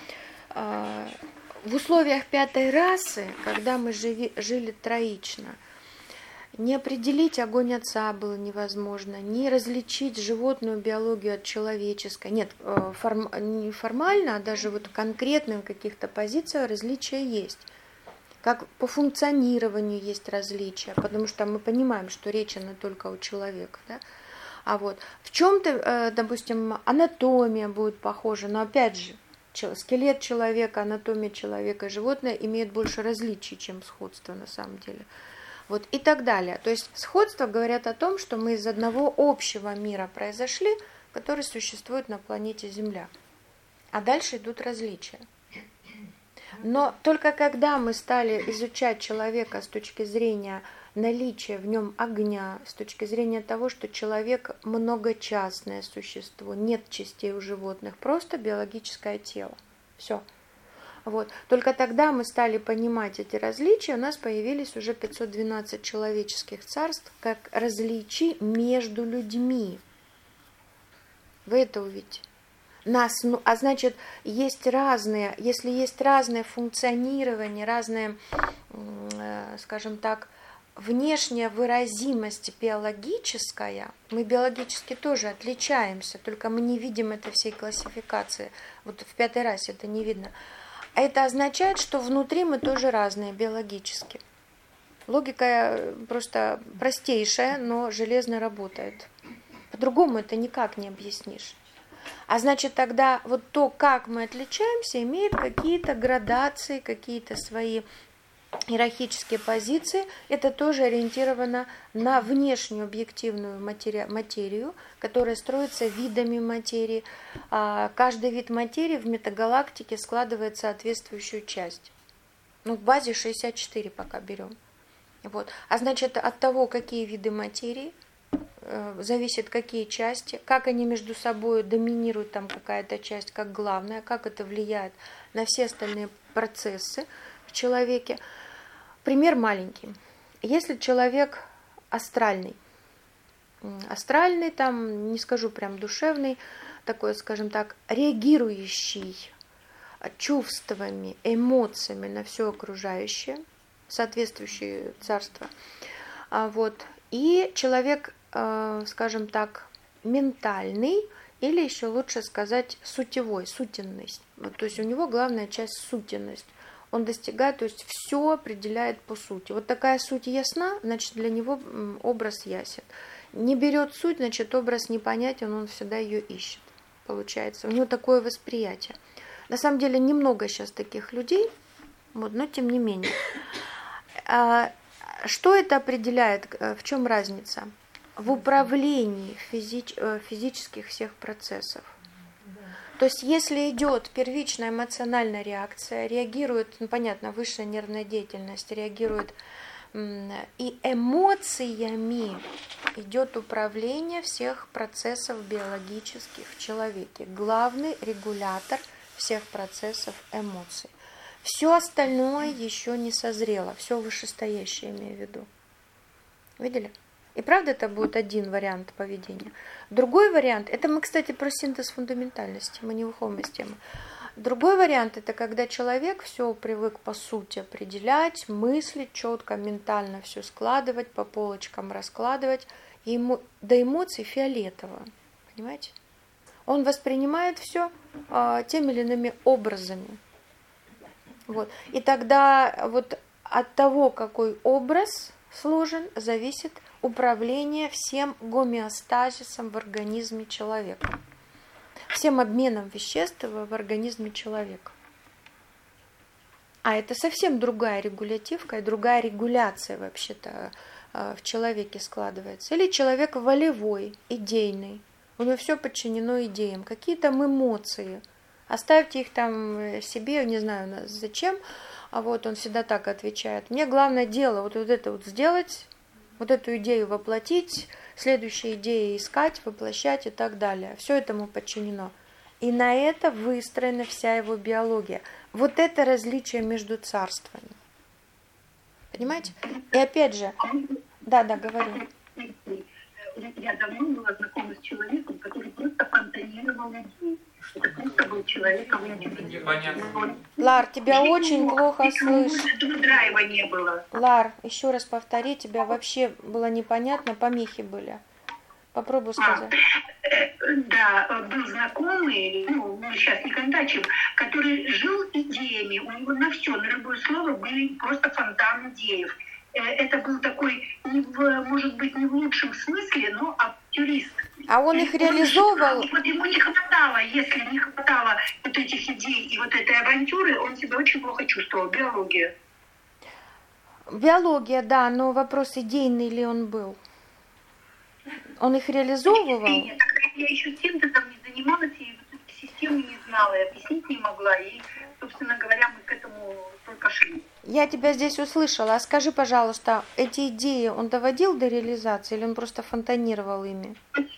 [SPEAKER 1] в условиях пятой расы, когда мы жили троично, не определить огонь отца было невозможно, не различить животную биологию от человеческой. Нет, не формально, а даже вот конкретно в каких-то позициях различия есть. Как по функционированию есть различия, потому что мы понимаем, что речь она только у человека. Да? А вот в чем-то, допустим, анатомия будет похожа, но опять же, скелет человека, анатомия человека и животное имеют больше различий, чем сходства на самом деле. Вот и так далее. То есть сходства говорят о том, что мы из одного общего мира произошли, который существует на планете Земля. А дальше идут различия. Но только когда мы стали изучать человека с точки зрения наличия в нем огня, с точки зрения того, что человек многочастное существо, нет частей у животных, просто биологическое тело. Все. Вот. Только тогда мы стали понимать эти различия, у нас появились уже 512 человеческих царств, как различий между людьми. Вы это увидите. А значит, есть разные, если есть разное функционирование, разное, скажем так, внешняя выразимость биологическая, мы биологически тоже отличаемся, только мы не видим этой всей классификации. Вот в пятой расе это не видно. А это означает, что внутри мы тоже разные биологически. Логика просто простейшая, но железно работает. По-другому это никак не объяснишь. А значит, тогда вот то, как мы отличаемся, имеет какие-то градации, какие-то свои иерархические позиции. Это тоже ориентировано на внешнюю объективную материю, которая строится видами материи. Каждый вид материи в метагалактике складывает соответствующую часть. В базе 64 пока берем. Вот. А значит, от того, какие виды материи, зависит, какие части, как они между собой доминируют, там какая-то часть как главная, как это влияет на все остальные процессы в человеке. Пример маленький. Если человек астральный, там, не скажу прям душевный, такой, скажем так, реагирующий чувствами, эмоциями на все окружающее, соответствующее царство, вот, и человек, скажем так, ментальный, или еще лучше сказать сутевой, сутенность. Вот, то есть у него главная часть сутенность. Он достигает, то есть все определяет по сути. Вот такая суть ясна, значит для него образ ясен. Не берет суть, значит образ непонятен, он всегда ее ищет. Получается, у него такое восприятие. На самом деле немного сейчас таких людей, вот, но тем не менее. Что это определяет, в чем разница? В управлении физических всех процессов. То есть если идет первичная эмоциональная реакция, реагирует, понятно, высшая нервная деятельность, реагирует и эмоциями идет управление всех процессов биологических в человеке. Главный регулятор всех процессов эмоций. Все остальное еще не созрело, все вышестоящее имею в виду. Видели? И правда это будет один вариант поведения. Другой вариант, это мы, кстати, про синтез фундаментальности, мы не выходим из темы. Другой вариант, это когда человек все привык по сути определять, мыслить четко, ментально все складывать, по полочкам раскладывать, и ему до эмоций фиолетово, понимаете? Он воспринимает все теми или иными образами. Вот. И тогда вот от того, какой образ сложен, зависит управление всем гомеостазисом в организме человека, всем обменом веществ в организме человека. А это совсем другая регулятивка и другая регуляция вообще-то в человеке складывается. Или человек волевой, идейный, у него все подчинено идеям, какие там эмоции. Оставьте их там себе, не знаю зачем, а вот он всегда так отвечает. Мне главное дело вот это вот сделать, вот эту идею воплотить, следующие идеи искать, воплощать и так далее. Все этому подчинено. И на это выстроена вся его биология. Вот это различие между царствами. Понимаете? И опять же, да, говорю.
[SPEAKER 5] Я давно была знакома с человеком, который просто фонтанировал идеи. Это просто был человеком
[SPEAKER 3] непонятно.
[SPEAKER 1] Лар, тебя очень плохо слышно.
[SPEAKER 5] Драйва не было.
[SPEAKER 1] Лар, еще раз повтори, тебя вообще было непонятно, помехи были. Попробуй сказать.
[SPEAKER 5] Да, был знакомый, сейчас не контачим, который жил идеями. У него на все, на любое слово были просто фонтан идей. Это был такой, может быть, не в лучшем смысле, но авантюрист.
[SPEAKER 1] А он их реализовывал?
[SPEAKER 5] Вот ему не хватало, если не хватало вот этих идей и вот этой авантюры, он себя очень плохо чувствовал. Биология.
[SPEAKER 1] Биология, да, но вопрос, идейный ли он был? Он их реализовывал?
[SPEAKER 5] Нет, я еще синтезом не занималась, и систему не знала, и объяснить не могла, и, собственно говоря, мы к этому только шли.
[SPEAKER 1] Я тебя здесь услышала. А скажи, пожалуйста, эти идеи он доводил до реализации или он просто фонтанировал ими?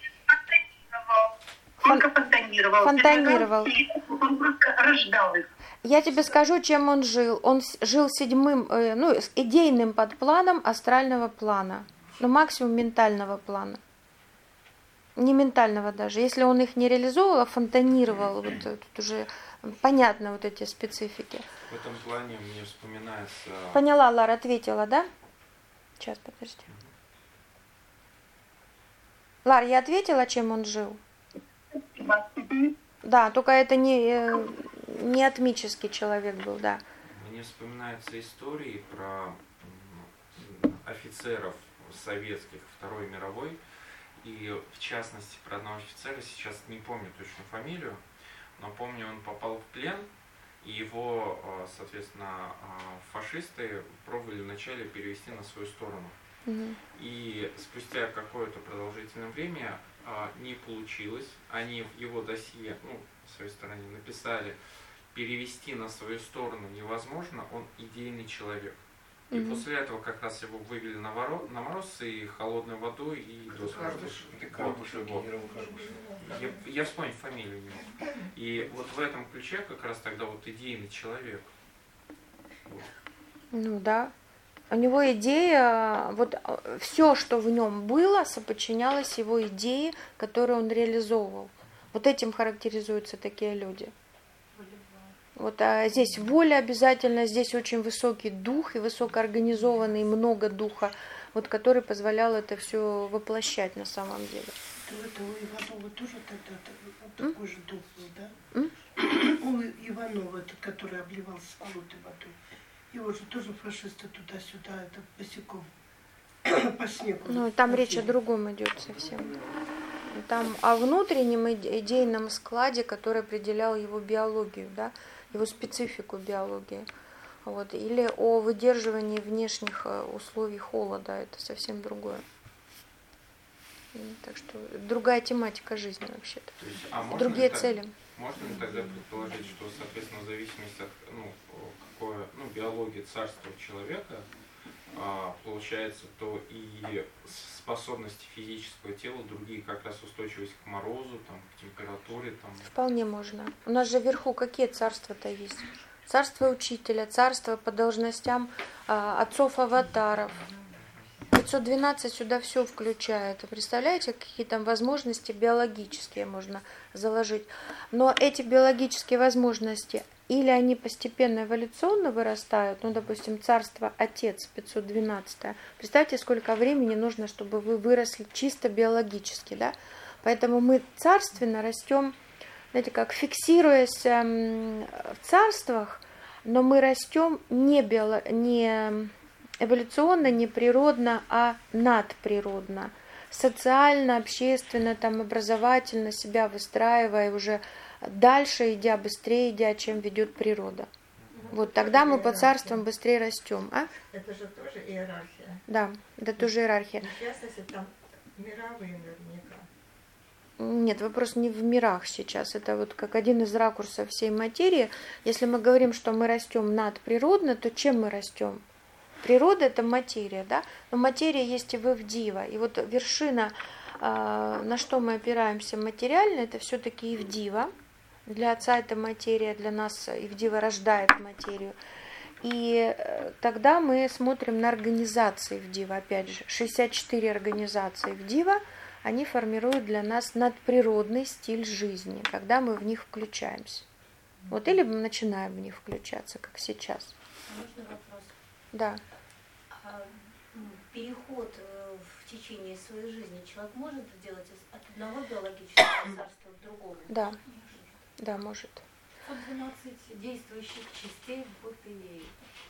[SPEAKER 5] Фонтанировал.
[SPEAKER 1] Фонтанировал.
[SPEAKER 5] Он просто рождал их.
[SPEAKER 1] Я тебе скажу, чем он жил. Он жил идейным подпланом астрального плана. Максимум ментального плана. Не ментального даже. Если он их не реализовывал, а фонтанировал, вот тут уже понятно вот эти специфики.
[SPEAKER 3] В этом плане мне вспоминается...
[SPEAKER 1] Поняла, Лара, ответила, да? Сейчас, подожди. Лар, я ответила, чем он жил? Да, только это не атмический человек был, да.
[SPEAKER 3] Мне вспоминаются истории про офицеров советских Второй мировой. И в частности про одного офицера, сейчас не помню точно фамилию, но помню, он попал в плен, и его, соответственно, фашисты пробовали вначале перевести на свою сторону. И спустя какое-то продолжительное время не получилось. Они в его досье, в своей стороне написали, перевести на свою сторону невозможно, он идейный человек. И после этого как раз его вывели на мороз и холодной водой и до смерти. Я вспомню фамилию не могу. И вот в этом ключе как раз тогда вот идейный человек. Вот.
[SPEAKER 1] Ну да. У него идея, вот все, что в нем было, соподчинялось его идее, которую он реализовывал. Вот этим характеризуются такие люди. Вот, а здесь воля обязательно, здесь очень высокий дух и высокоорганизованный, много духа, вот, который позволял это все воплощать на самом деле.
[SPEAKER 6] Это у Иванова тоже тогда такой же дух был, да? У Иванова, этот, который обливался холодной водой, его же тоже фашисты туда-сюда, это босиком по снегу.
[SPEAKER 1] Ну, там речь о другом идет совсем. Там о внутреннем идейном складе, который определял его биологию, да, его специфику биологии. Вот. Или о выдерживании внешних условий холода, это совсем другое. Так что другая тематика жизни вообще-то. Другие цели.
[SPEAKER 3] Можно ли тогда предположить, что, соответственно, в зависимости от биологии царства человека, получается, то и способности физического тела, другие как раз устойчивость к морозу, там, к температуре. Там.
[SPEAKER 1] Вполне можно. У нас же вверху какие царства-то есть? Царство учителя, царство по должностям отцов-аватаров. 512 сюда все включает. Представляете, какие там возможности биологические можно заложить. Но эти биологические возможности, или они постепенно эволюционно вырастают, допустим, царство Отец 512. Представьте, сколько времени нужно, чтобы вы выросли чисто биологически, да? Поэтому мы царственно растем, знаете, как фиксируясь в царствах, но мы растем не эволюционно, не природно, а надприродно. Социально, общественно, образовательно себя выстраивая, уже дальше идя, быстрее идя, чем ведет природа. Вот тогда мы по царствам быстрее растем.
[SPEAKER 2] Это же тоже иерархия.
[SPEAKER 1] Да, это тоже иерархия.
[SPEAKER 2] В частности, там мировые наверняка.
[SPEAKER 1] Нет, вопрос не в мирах сейчас. Это вот как один из ракурсов всей материи. Если мы говорим, что мы растем надприродно, то чем мы растем? Природа – это материя, да? Но материя есть и в Ивдива. И вот вершина, на что мы опираемся материально, это все-таки Ивдива. Для Отца это материя, для нас Ивдива рождает материю. И тогда мы смотрим на организации Ивдива. Опять же, 64 организации Ивдива, они формируют для нас надприродный стиль жизни, когда мы в них включаемся. Вот или мы начинаем в них включаться, как сейчас.
[SPEAKER 7] Можно вопрос?
[SPEAKER 1] Да.
[SPEAKER 7] Переход в течение своей жизни человек может сделать от одного биологического царства к другому?
[SPEAKER 1] Да. Да, может.
[SPEAKER 7] 112 действующих частей в бытие.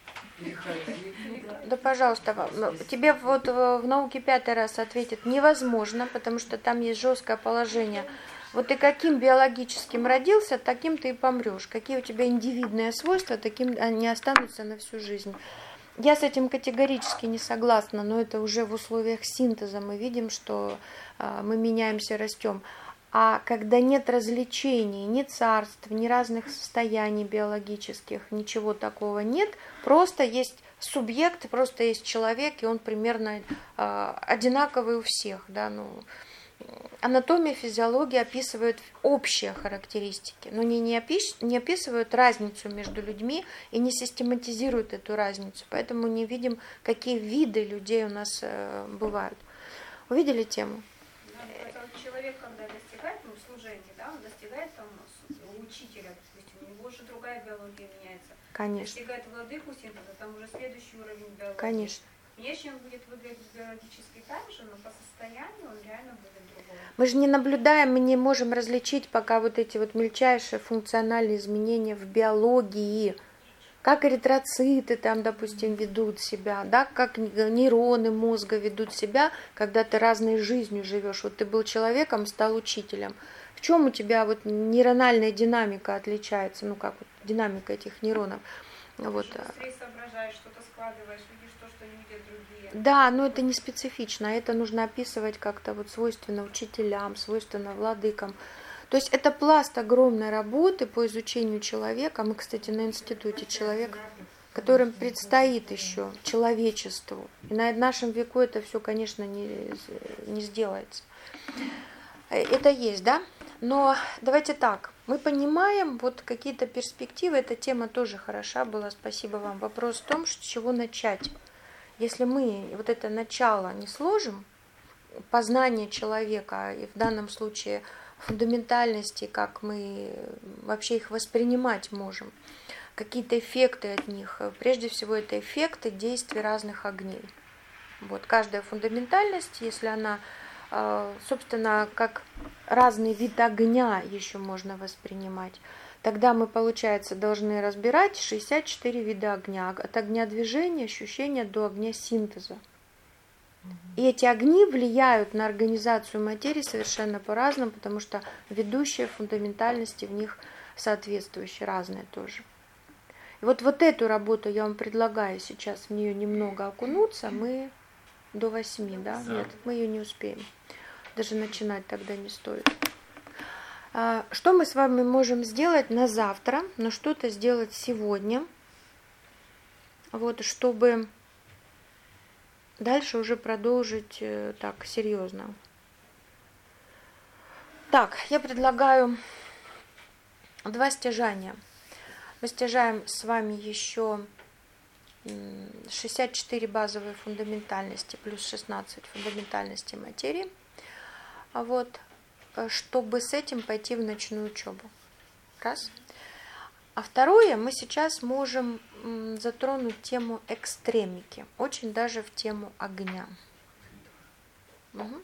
[SPEAKER 1] Да, пожалуйста, тебе вот в науке 5-й раз ответит невозможно, потому что там есть жесткое положение. Вот ты каким биологическим родился, таким ты и помрешь. Какие у тебя индивидные свойства, таким они останутся на всю жизнь. Я с этим категорически не согласна, но это уже в условиях синтеза мы видим, что мы меняемся, растем. А когда нет развлечений, ни царств, ни разных состояний биологических, ничего такого нет, просто есть субъект, просто есть человек, и он примерно одинаковый у всех. Да? Анатомия, физиология описывают общие характеристики, но не описывают разницу между людьми и не систематизируют эту разницу. Поэтому не видим, какие виды людей у нас бывают. Увидели тему?
[SPEAKER 4] Человек, когда достигает служения, да, он достигает учителя, допустим, у него уже другая биология меняется.
[SPEAKER 1] Конечно.
[SPEAKER 4] Достигает владыку синтеза, там уже следующий уровень биологии.
[SPEAKER 1] Конечно.
[SPEAKER 4] Внешне он будет выглядеть биологически так же, но по состоянию он реально будет другой.
[SPEAKER 1] Мы же не наблюдаем, мы не можем различить пока вот эти вот мельчайшие функциональные изменения в биологии. как эритроциты там, допустим, ведут себя, да, как нейроны мозга ведут себя, когда ты разной жизнью живешь. Вот ты был человеком, стал учителем. В чем у тебя вот нейрональная динамика отличается, ну как вот динамика этих нейронов? Вот.
[SPEAKER 4] Быстрее соображаешь, что-то складываешь, видишь то, что не видят другие.
[SPEAKER 1] Да, но это не специфично, это нужно описывать как-то вот свойственно учителям, свойственно владыкам. То есть это пласт огромной работы по изучению человека. Мы, кстати, на институте человек, которым предстоит еще человечеству. И на нашем веку это все, конечно, не сделается. Это есть, да? Но давайте так, мы понимаем вот какие-то перспективы, эта тема тоже хороша была, спасибо вам. Вопрос в том, с чего начать. Если мы вот это начало не сложим, познание человека, и в данном случае фундаментальности, как мы вообще их воспринимать можем, какие-то эффекты от них, прежде всего это эффекты действий разных огней. Вот, каждая фундаментальность, если она, собственно, как разный вид огня еще можно воспринимать, тогда мы, получается, должны разбирать 64 вида огня. От огня движения, ощущения до огня синтеза. И эти огни влияют на организацию материи совершенно по-разному, потому что ведущие фундаментальности в них соответствующие, разные тоже. И вот эту работу я вам предлагаю сейчас в нее немного окунуться. Мы до 8, да? Нет, мы ее не успеем. Даже начинать тогда не стоит. Что мы с вами можем сделать на завтра, но что-то сделать сегодня, вот, чтобы дальше уже продолжить так серьезно. Так, я предлагаю 2 стяжания. Мы стяжаем с вами еще 64 базовые фундаментальности плюс 16 фундаментальностей материи. Вот, чтобы с этим пойти в ночную учебу. Раз. А второе, мы сейчас можем затронуть тему экстремики, очень даже в тему огня. Угу.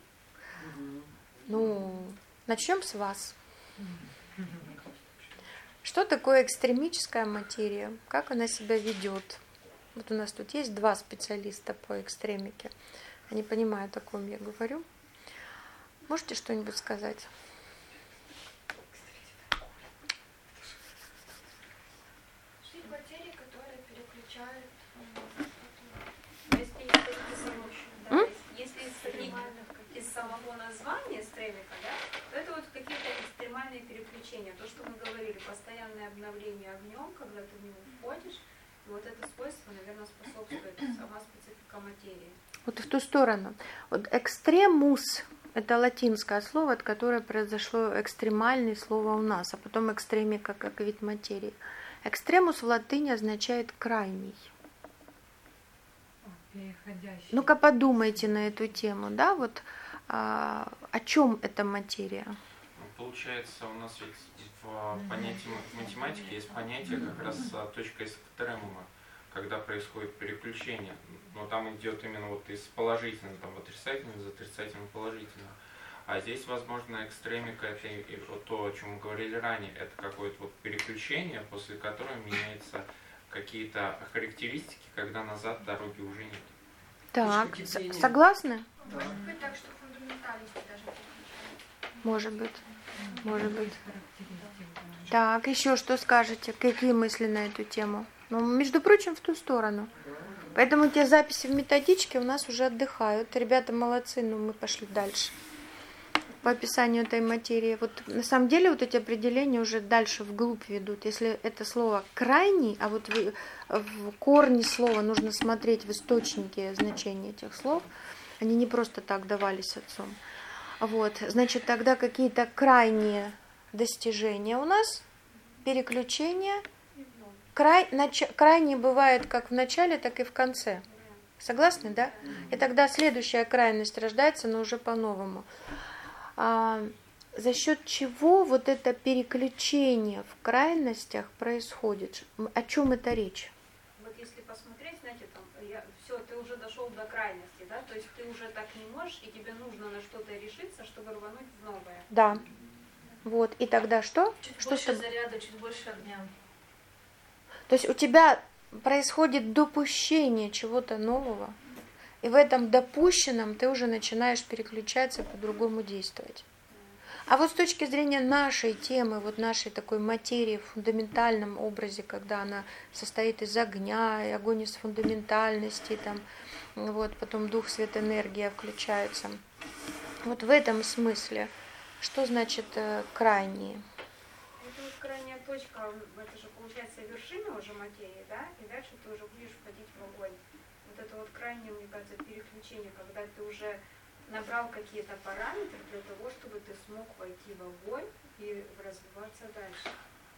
[SPEAKER 1] Ну, начнем с вас. Что такое экстремическая материя? Как она себя ведет? Вот у нас тут есть 2 специалиста по экстремике. Они понимают, о ком я говорю. Можете что-нибудь сказать?
[SPEAKER 4] Суть материи, которая переключает... Если исходить из самого названия экстремика, да, то это вот какие-то экстремальные переключения. То, что мы говорили, постоянное обновление огнем, когда ты в него входишь, и вот это свойство, наверное, способствует сама специфика материи.
[SPEAKER 1] Вот в ту сторону. Вот экстремус – это латинское слово, от которого произошло экстремальное слово у нас, а потом экстремика как вид материи. Экстремус в латыни означает крайний. Ну-ка подумайте на эту тему, да, вот о чем эта материя?
[SPEAKER 3] Получается, у нас ведь в понятии математики есть понятие как раз точка экстремума, когда происходит переключение. Но там идет именно вот из положительного там, в отрицательное, из отрицательного в положительное. А здесь, возможно, экстремика, это и вот то, о чем мы говорили ранее, это какое-то вот переключение, после которого меняются какие-то характеристики, когда назад дороги уже нет.
[SPEAKER 1] Так, согласны?
[SPEAKER 4] Да. Может быть так, что фундаментальности даже переключаются.
[SPEAKER 1] Может быть, может быть. Так, еще что скажете? Какие мысли на эту тему? Ну, между прочим, в ту сторону. Поэтому те записи в методичке у нас уже отдыхают. Ребята молодцы, но мы пошли дальше. По описанию этой материи. Вот на самом деле вот эти определения уже дальше вглубь ведут. Если это слово крайний, а вот в корне слова нужно смотреть в источнике значения этих слов, они не просто так давались отцом. Вот, значит, тогда какие-то крайние достижения у нас, переключения. Крайние бывают как в начале, так и в конце. Согласны, да? И тогда следующая крайность рождается, но уже по-новому. За счет чего вот это переключение в крайностях происходит? О чем это речь?
[SPEAKER 4] Вот если посмотреть, знаете, там, все, ты уже дошел до крайности, да, то есть ты уже так не можешь, и тебе нужно на что-то решиться, чтобы рвануть в новое.
[SPEAKER 1] Да. Вот, и тогда что?
[SPEAKER 7] Чуть
[SPEAKER 1] что
[SPEAKER 7] больше
[SPEAKER 1] чтобы...
[SPEAKER 7] заряда, чуть больше огня.
[SPEAKER 1] То есть у тебя происходит допущение чего-то нового, и в этом допущенном ты уже начинаешь переключаться и по-другому действовать. А вот с точки зрения нашей темы, вот нашей такой материи в фундаментальном образе, когда она состоит из огня, и огонь из фундаментальности, там, вот, потом дух, свет, энергия включаются. Вот в этом смысле, что значит крайние?
[SPEAKER 4] Это вот крайняя точка, это же получается вершина уже материи, да? И дальше ты уже будешь входить в огонь. Вот это вот крайнее, мне кажется, переключение, когда ты уже набрал какие-то параметры для того, чтобы ты смог войти в огонь и развиваться дальше.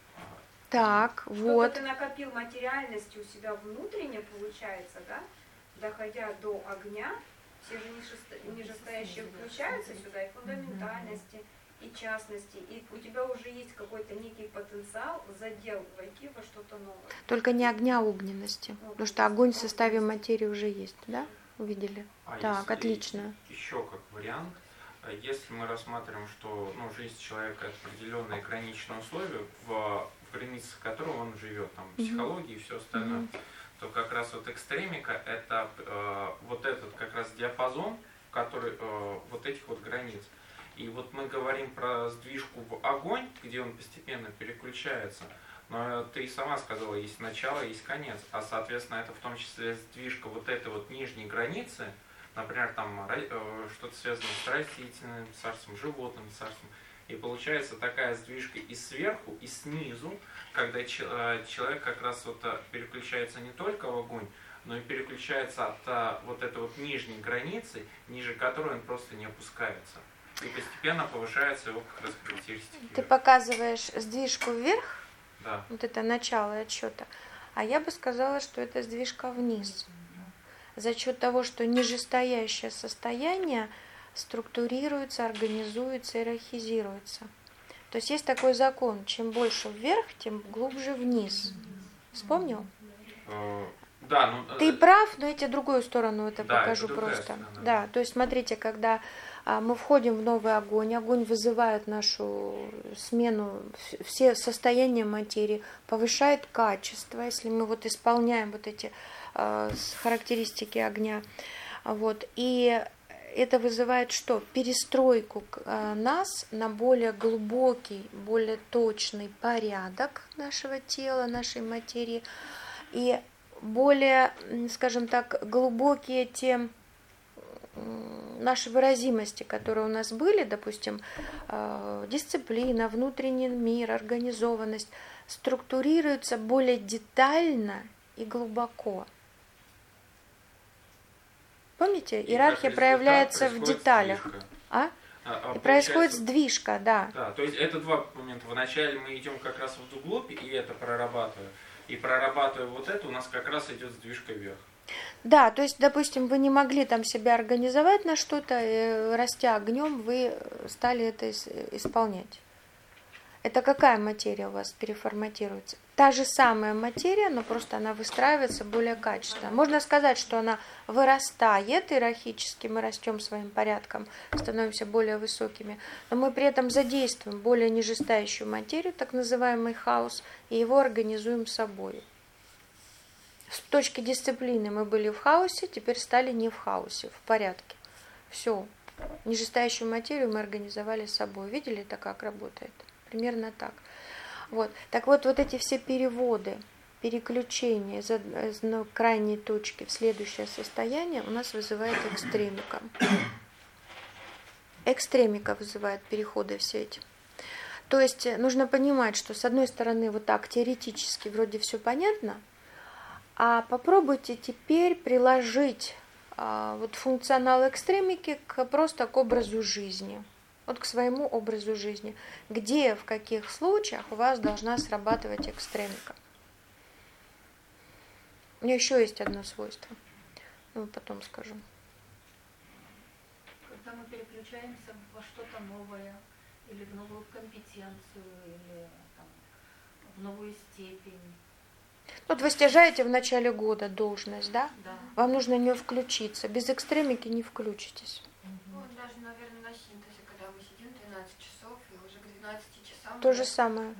[SPEAKER 1] Так, вот.
[SPEAKER 4] Ты накопил материальности у себя внутренне, получается, да? Доходя до огня, все же нижестоящие включаются сюда, и фундаментальности, и частности, и у тебя уже есть какой-то некий потенциал, задел войти во что-то новое.
[SPEAKER 1] Только не огня огненности, потому что огонь в составе материи уже есть, да? Увидели? Так, отлично.
[SPEAKER 3] Еще как вариант, если мы рассматриваем, что жизнь человека это определенные ограниченные условия, в границах которого он живет, там, психологии и все остальное, то как раз вот экстремика это вот этот как раз диапазон, который вот этих вот границ. И вот мы говорим про сдвижку в огонь, где он постепенно переключается. Но ты сама сказала, есть начало, есть конец. А соответственно это в том числе сдвижка вот этой вот нижней границы, например, там что-то связано с растительным царством, животным царством. И получается такая сдвижка и сверху, и снизу, когда человек как раз вот переключается не только в огонь, но и переключается от вот этой вот нижней границы, ниже которой он просто не опускается. И постепенно повышается его как раз характеристики.
[SPEAKER 1] Ты показываешь сдвижку вверх,
[SPEAKER 3] да.
[SPEAKER 1] Вот это начало отсчета, а я бы сказала, что это сдвижка вниз. За счет того, что нижестоящее состояние структурируется, организуется, иерархизируется. То есть есть такой закон, чем больше вверх, тем глубже вниз. Вспомнил?
[SPEAKER 3] Да,
[SPEAKER 1] Ты прав, но я тебе другую сторону это покажу
[SPEAKER 3] это
[SPEAKER 1] просто.
[SPEAKER 3] сторона.
[SPEAKER 1] Да, то есть смотрите, когда мы входим в новый огонь, огонь вызывает нашу смену, все состояния материи, повышает качество, если мы вот исполняем вот эти характеристики огня. Вот, и это вызывает что? Перестройку нас на более глубокий, более точный порядок нашего тела, нашей материи, и более, скажем так, глубокие те наши выразимости, которые у нас были, допустим, дисциплина, внутренний мир, организованность, структурируются более детально и глубоко. Помните, иерархия проявляется в деталях. И происходит сдвижка, да.
[SPEAKER 3] Да, то есть это два момента. Вначале мы идем как раз вглубь и это прорабатываем. И прорабатывая вот это, у нас как раз идет сдвижка вверх.
[SPEAKER 1] Да, то есть, допустим, вы не могли там себя организовать на что-то, растя огнем, вы стали это исполнять. Это какая материя у вас переформатируется? Та же самая материя, но просто она выстраивается более качественно. Можно сказать, что она вырастает иерархически, мы растем своим порядком, становимся более высокими, но мы при этом задействуем более нижестоящую материю, так называемый хаос, и его организуем собой. С точки дисциплины мы были в хаосе, теперь стали не в хаосе, в порядке. Все. Нижестоящую материю мы организовали собой. Видели это, как работает? Примерно так. Вот. Так вот, вот эти все переводы, переключения из крайней точки в следующее состояние у нас вызывает экстремика. Экстремика вызывает переходы все эти. То есть нужно понимать, что с одной стороны вот так теоретически вроде все понятно, а попробуйте теперь приложить вот функционал экстремики просто к образу жизни. Вот к своему образу жизни. Где, в каких случаях у вас должна срабатывать экстремика. У нее еще есть одно свойство. Потом скажу.
[SPEAKER 7] Когда мы переключаемся во что-то новое, или в новую компетенцию, или там, в новую степень.
[SPEAKER 1] Вот вы стяжаете в начале года должность, да?
[SPEAKER 7] Да.
[SPEAKER 1] Вам нужно в нее включиться. Без экстремики не включитесь.
[SPEAKER 8] Ну, даже, наверное, на синтезе, когда мы сидим 12 часов, и уже к 12 часам
[SPEAKER 1] То же самое.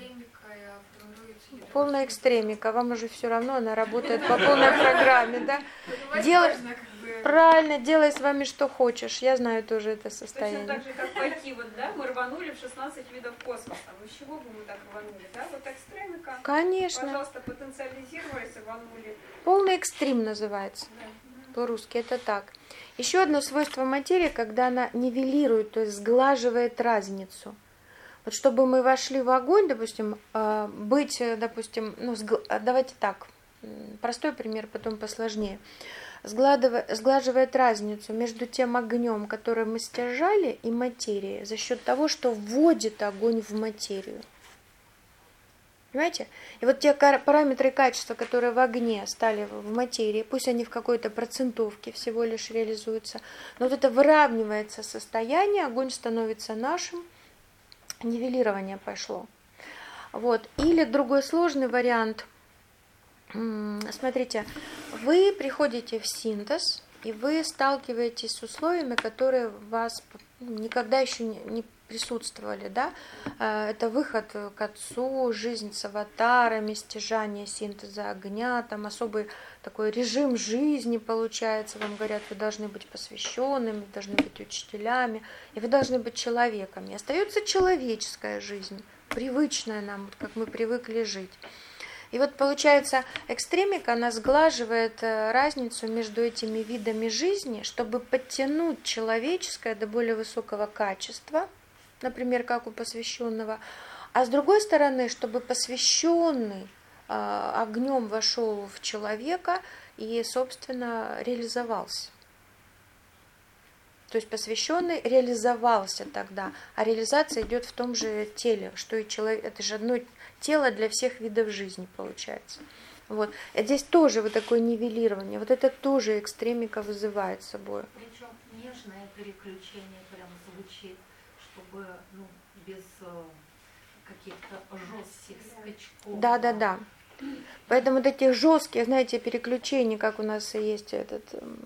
[SPEAKER 1] Полная экстремика. Вам уже все равно, она работает по полной программе, да? Делай, правильно, делай с вами что хочешь. Я знаю тоже это
[SPEAKER 4] Точно
[SPEAKER 1] состояние.
[SPEAKER 4] так же, как пойти, вот, да, мы рванули в 16 видов космоса. Ну, с чего бы мы так рванули, да? Вот экстремика.
[SPEAKER 1] Конечно.
[SPEAKER 4] Пожалуйста, потенциализировались, рванули.
[SPEAKER 1] Полный экстрим называется.
[SPEAKER 4] Да.
[SPEAKER 1] По-русски это так. Еще одно свойство материи, когда она нивелирует, то есть сглаживает разницу. Вот чтобы мы вошли в огонь, допустим, быть, допустим, давайте так, простой пример, потом посложнее. Сглаживает разницу между тем огнем, который мы стяжали, и материей, за счет того, что вводит огонь в материю. Понимаете? И вот те параметры качества, которые в огне стали в материи, пусть они в какой-то процентовке всего лишь реализуются, но вот это выравнивается состояние, огонь становится нашим, нивелирование пошло. Вот. Или другой сложный вариант. Смотрите, вы приходите в синтез, и вы сталкиваетесь с условиями, которые у вас никогда еще не присутствовали, да? Это выход к Отцу, жизнь с аватарами, стяжание синтеза огня, там особый такой режим жизни получается. Вам говорят, вы должны быть посвященными, вы должны быть учителями, и вы должны быть человеком. И остается человеческая жизнь, привычная нам, как мы привыкли жить. И вот получается, экстремика, она сглаживает разницу между этими видами жизни, чтобы подтянуть человеческое до более высокого качества, например, как у посвященного, а с другой стороны, чтобы посвященный огнем вошел в человека и, собственно, реализовался. То есть посвященный реализовался тогда, а реализация идет в том же теле, что и человек, это же одно тело для всех видов жизни получается. Вот. И здесь тоже вот такое нивелирование, вот это тоже экстремика вызывает собой.
[SPEAKER 7] Причем нежное переключение прям звучит, чтобы без каких-то жестких скачков.
[SPEAKER 1] Да. Поэтому вот этих жестких, знаете, переключений, как у нас и есть этот,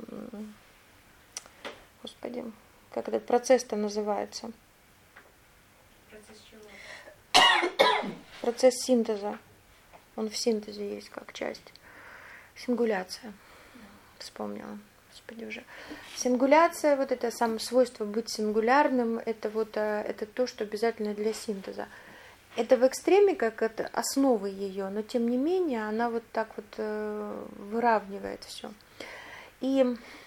[SPEAKER 1] господи, как этот процесс-то называется?
[SPEAKER 4] Процесс чего?
[SPEAKER 1] Процесс синтеза. Он в синтезе есть как часть. Сингуляция. Вспомнила. Господи, уже. Сингуляция, вот это самое свойство быть сингулярным, это вот это то, что обязательно для синтеза. Это в экстреме как это основа ее, но тем не менее она вот так вот выравнивает все. И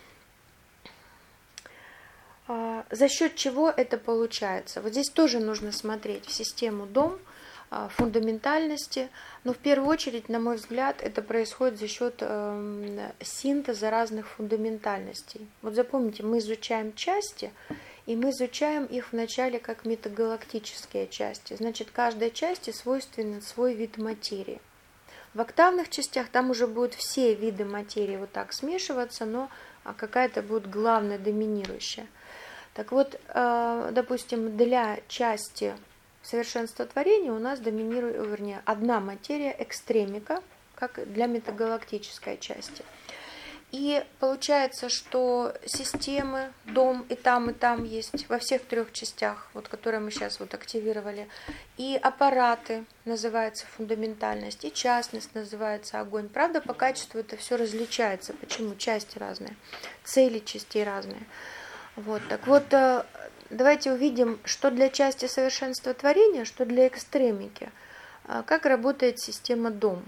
[SPEAKER 1] за счет чего это получается? Вот здесь тоже нужно смотреть в систему дом, фундаментальности, но в первую очередь, на мой взгляд, это происходит за счет синтеза разных фундаментальностей. Вот запомните, мы изучаем части, и мы изучаем их вначале как метагалактические части. Значит, каждой части свойственен свой вид материи. В октавных частях там уже будут все виды материи вот так смешиваться, но какая-то будет главная, доминирующая. Так вот, допустим, для части совершенства творения у нас доминирует, вернее, одна материя экстремика, как для метагалактической части. И получается, что системы, дом и там есть во всех трех частях, вот, которые мы сейчас вот активировали. И аппараты называется фундаментальность, и частность называется огонь. Правда, по качеству это все различается. Почему? Части разные, цели частей разные. Вот, так вот, давайте увидим, что для части совершенства творения, что для экстремики. Как работает система дом.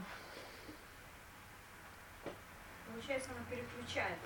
[SPEAKER 4] Получается, она переключает.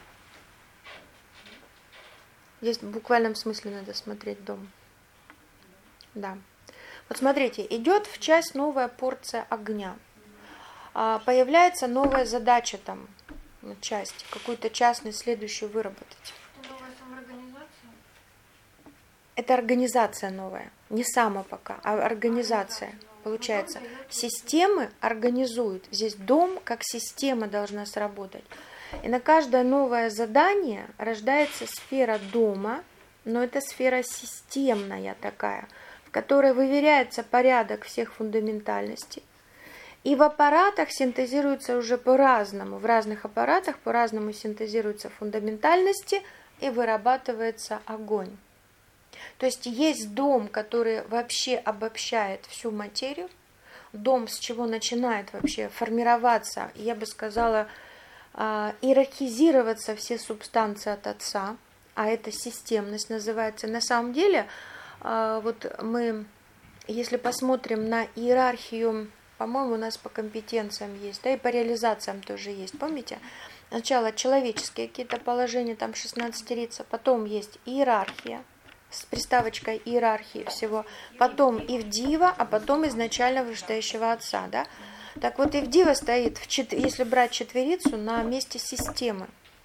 [SPEAKER 1] Здесь в буквальном смысле надо смотреть дом. Да. Вот смотрите, идет в часть новая порция огня. Появляется новая задача там, часть, какую-то частность следующую выработать.
[SPEAKER 7] Новая самоорганизация?
[SPEAKER 1] Это организация новая, не сама пока, а организация. Получается, системы организуют. Здесь дом как система должна сработать. И на каждое новое задание рождается сфера дома, но это сфера системная такая, в которой выверяется порядок всех фундаментальностей. И в аппаратах синтезируется уже по-разному. В разных аппаратах по-разному синтезируются фундаментальности и вырабатывается огонь. То есть дом, который вообще обобщает всю материю, дом, с чего начинает вообще формироваться, я бы сказала, иерархизироваться все субстанции от Отца, а это системность называется. На самом деле, вот мы, если посмотрим на иерархию, по-моему, у нас по компетенциям есть, да, и по реализациям тоже есть, помните? Сначала человеческие какие-то положения, там 16 лица, потом есть иерархия, с приставочкой иерархии всего, потом Ивдива, а потом изначально вышестоящего Отца, да? Так вот, Ивдива стоит, если брать четверицу, на месте системы.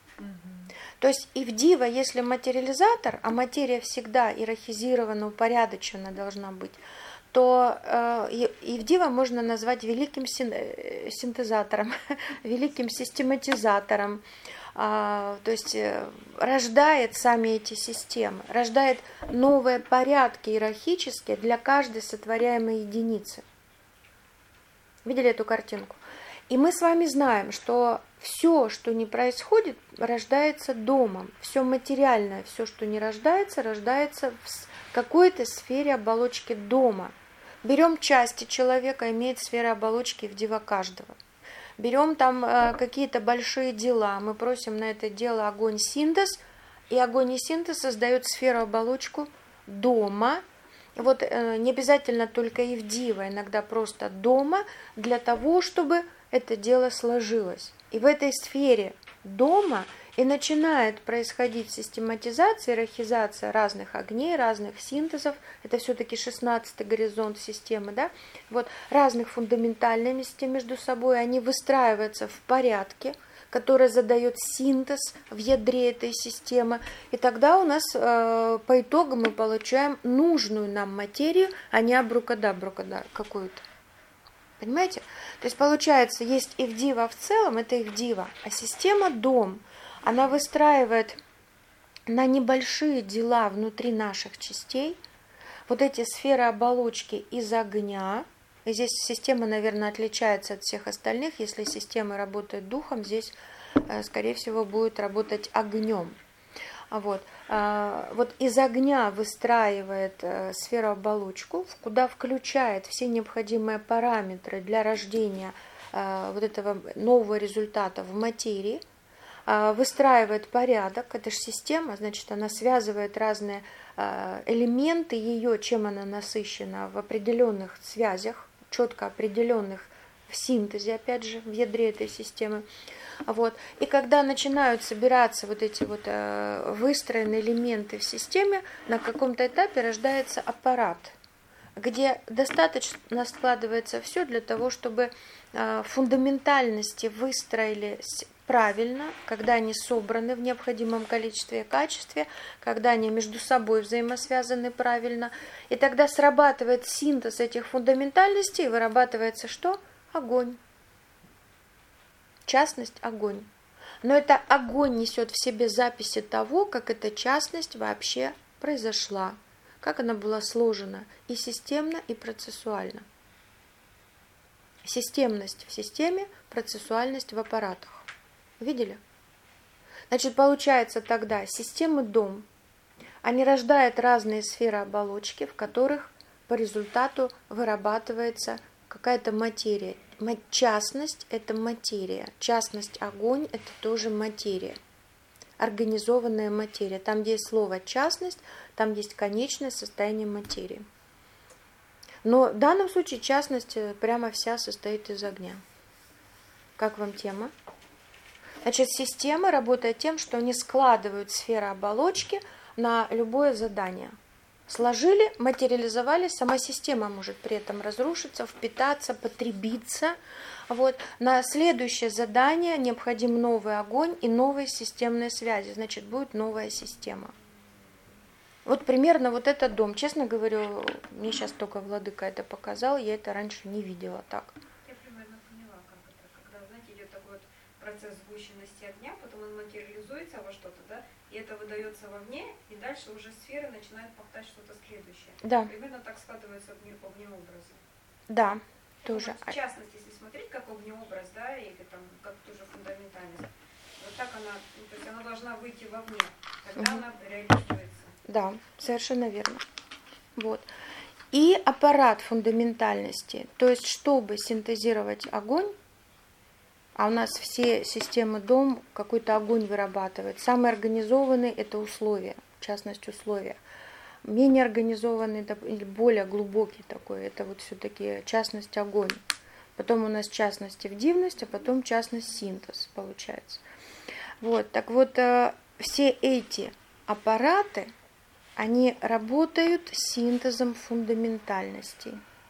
[SPEAKER 1] То есть Ивдива, если материализатор, а материя всегда иерархизирована, упорядочена должна быть, то Ивдива можно назвать великим синтезатором, великим систематизатором. То есть рождает сами эти системы, рождает новые порядки иерархические для каждой сотворяемой единицы. Видели эту картинку? И мы с вами знаем, что все, что не происходит, рождается домом. Все материальное, все, что не рождается, рождается в какой-то сфере оболочки дома. Берем части человека, имеет сферы оболочки Ивдива каждого. Берем там какие-то большие дела, мы просим на это дело огонь-синтез, и огонь и синтез создают сферу-оболочку дома. Вот не обязательно только Ивдива, иногда просто дома, для того, чтобы это дело сложилось. И в этой сфере дома и начинает происходить систематизация, иерархизация разных огней, разных синтезов. Это все-таки 16-й горизонт системы, да? Вот разных фундаментальностей между собой, они выстраиваются в порядке, который задает синтез в ядре этой системы. И тогда у нас по итогу мы получаем нужную нам материю, а не абракадабру какую-то. Понимаете? То есть получается, есть Ивдива в целом, это Ивдива, а система дом, она выстраивает на небольшие дела внутри наших частей вот эти сферы оболочки из огня. И здесь система, наверное, отличается от всех остальных. Если система работает духом, здесь, скорее всего, будет работать огнем. Вот из огня выстраивает сферу оболочку, куда включает все необходимые параметры для рождения вот этого нового результата в материи, выстраивает порядок. Это же система, значит, она связывает разные элементы ее, чем она насыщена, в определенных связях, четко определенных в синтезе, опять же, в ядре этой системы. Вот. И когда начинают собираться вот эти вот выстроенные элементы в системе, на каком-то этапе рождается аппарат, где достаточно складывается все для того, чтобы фундаментальности выстроились правильно, когда они собраны в необходимом количестве и качестве, когда они между собой взаимосвязаны правильно. И тогда срабатывает синтез этих фундаментальностей, и вырабатывается что? Огонь. Частность – огонь. Но это огонь несет в себе записи того, как эта частность вообще произошла, как она была сложена и системно, и процессуально. Системность в системе, процессуальность в аппаратах. Видели? Значит, получается тогда системы дом, они рождают разные сферы оболочки, в которых по результату вырабатывается какая-то материя. Частность – это материя. Частность – огонь – это тоже материя. Организованная материя. Там, где есть слово «частность», там есть конечное состояние материи. Но в данном случае частность прямо вся состоит из огня. Как вам тема? Значит, система работает тем, что они складывают сферы оболочки на любое задание. Сложили, материализовали, сама система может при этом разрушиться, впитаться, потребиться. Вот. На следующее задание необходим новый огонь и новые системные связи, значит, будет новая система. Вот примерно вот этот дом. Честно говорю, мне сейчас только Владыка это показал, я это раньше не видела так.
[SPEAKER 4] Я примерно поняла, как это. Когда, знаете, идет такой вот процесс сгущенности огня, потом он материализуется во что-то, да, и это выдается вовне, и дальше уже сфера начинает пахтать что-то следующее.
[SPEAKER 1] Да.
[SPEAKER 4] Примерно так складываются огнеобразы.
[SPEAKER 1] Да, тоже.
[SPEAKER 4] Вот, в частности, если смотреть как огнеобраз, да, или там как тоже фундаментальность, вот так она, то есть она должна выйти вовне, тогда она реализуется.
[SPEAKER 1] Да, совершенно верно. Вот. И аппарат фундаментальности, то есть чтобы синтезировать огонь, а у нас все системы дом какой-то огонь вырабатывает. Самый организованный это условия, в частности условия. Менее организованный или более глубокий такой, это вот все-таки частность огонь. Потом у нас частность эффективность, а потом частность синтез получается. Вот, так вот, все эти аппараты, они работают синтезом фундаментальностей.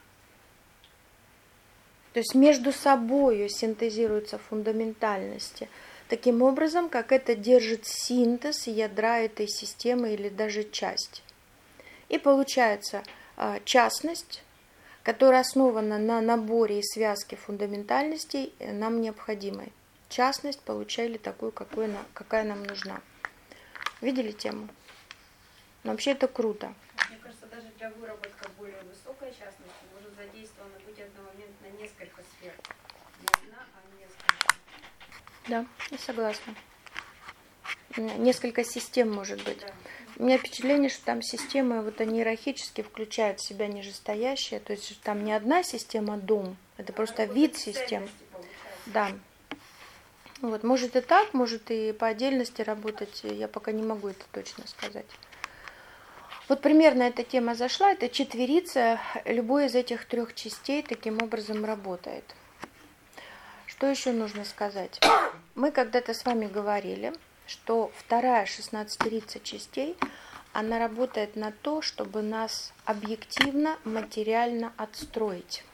[SPEAKER 1] То есть между собой синтезируются фундаментальности. Таким образом, как это держит синтез ядра этой системы или даже часть. И получается частность, которая основана на наборе и связке фундаментальностей нам необходимой. Частность получали такую, какая нам нужна. Видели тему? Но вообще это круто.
[SPEAKER 4] Мне кажется, даже для выработки более высокой частности может задействовано быть одномоментно несколько сфер. Не одна, а несколько.
[SPEAKER 1] Да, я согласна. Несколько систем может быть.
[SPEAKER 4] Да.
[SPEAKER 1] У меня впечатление, что там системы, вот они иерархически включают в себя нижестоящие, то есть там не одна система дом, это просто вид систем. Да. Вот, может и так, может и по отдельности работать, я пока не могу это точно сказать. Вот примерно эта тема зашла, это четверица, любой из этих трех частей таким образом работает. Что еще нужно сказать? Мы когда-то с вами говорили, что вторая 16-рица частей, она работает на то, чтобы нас объективно, материально отстроить.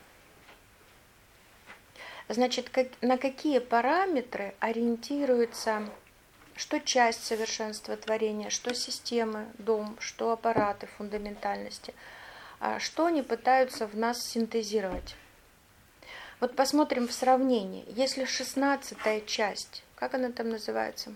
[SPEAKER 1] Значит, на какие параметры ориентируется, что часть совершенства творения, что системы, дом, что аппараты фундаментальности, что они пытаются в нас синтезировать. Вот посмотрим в сравнении. Если 16-я часть, как она там называется?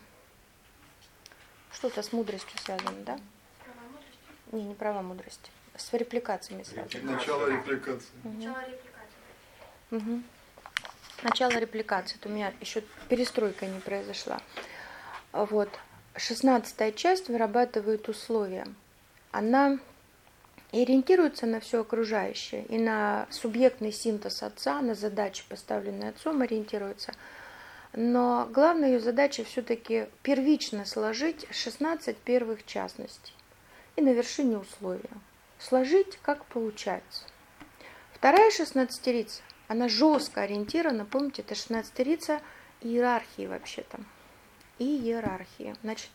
[SPEAKER 1] Что-то с мудростью связано, да?
[SPEAKER 7] Права мудрости.
[SPEAKER 1] Не права мудрости. С репликациями связано.
[SPEAKER 8] Начало репликации.
[SPEAKER 7] Начало репликации.
[SPEAKER 1] Угу. Начало репликации. Это у меня еще перестройка не произошла. Вот. 16-я часть вырабатывает условия. Она ориентируется на все окружающее. И на субъектный синтез отца, на задачи, поставленные отцом, ориентируется. Но главная ее задача все-таки первично сложить 16 первых частностей. И на вершине условия. Сложить, как получается. Вторая 16-рица, она жестко ориентирована, помните, это 16-рица иерархии вообще-то. Иерархия. Значит,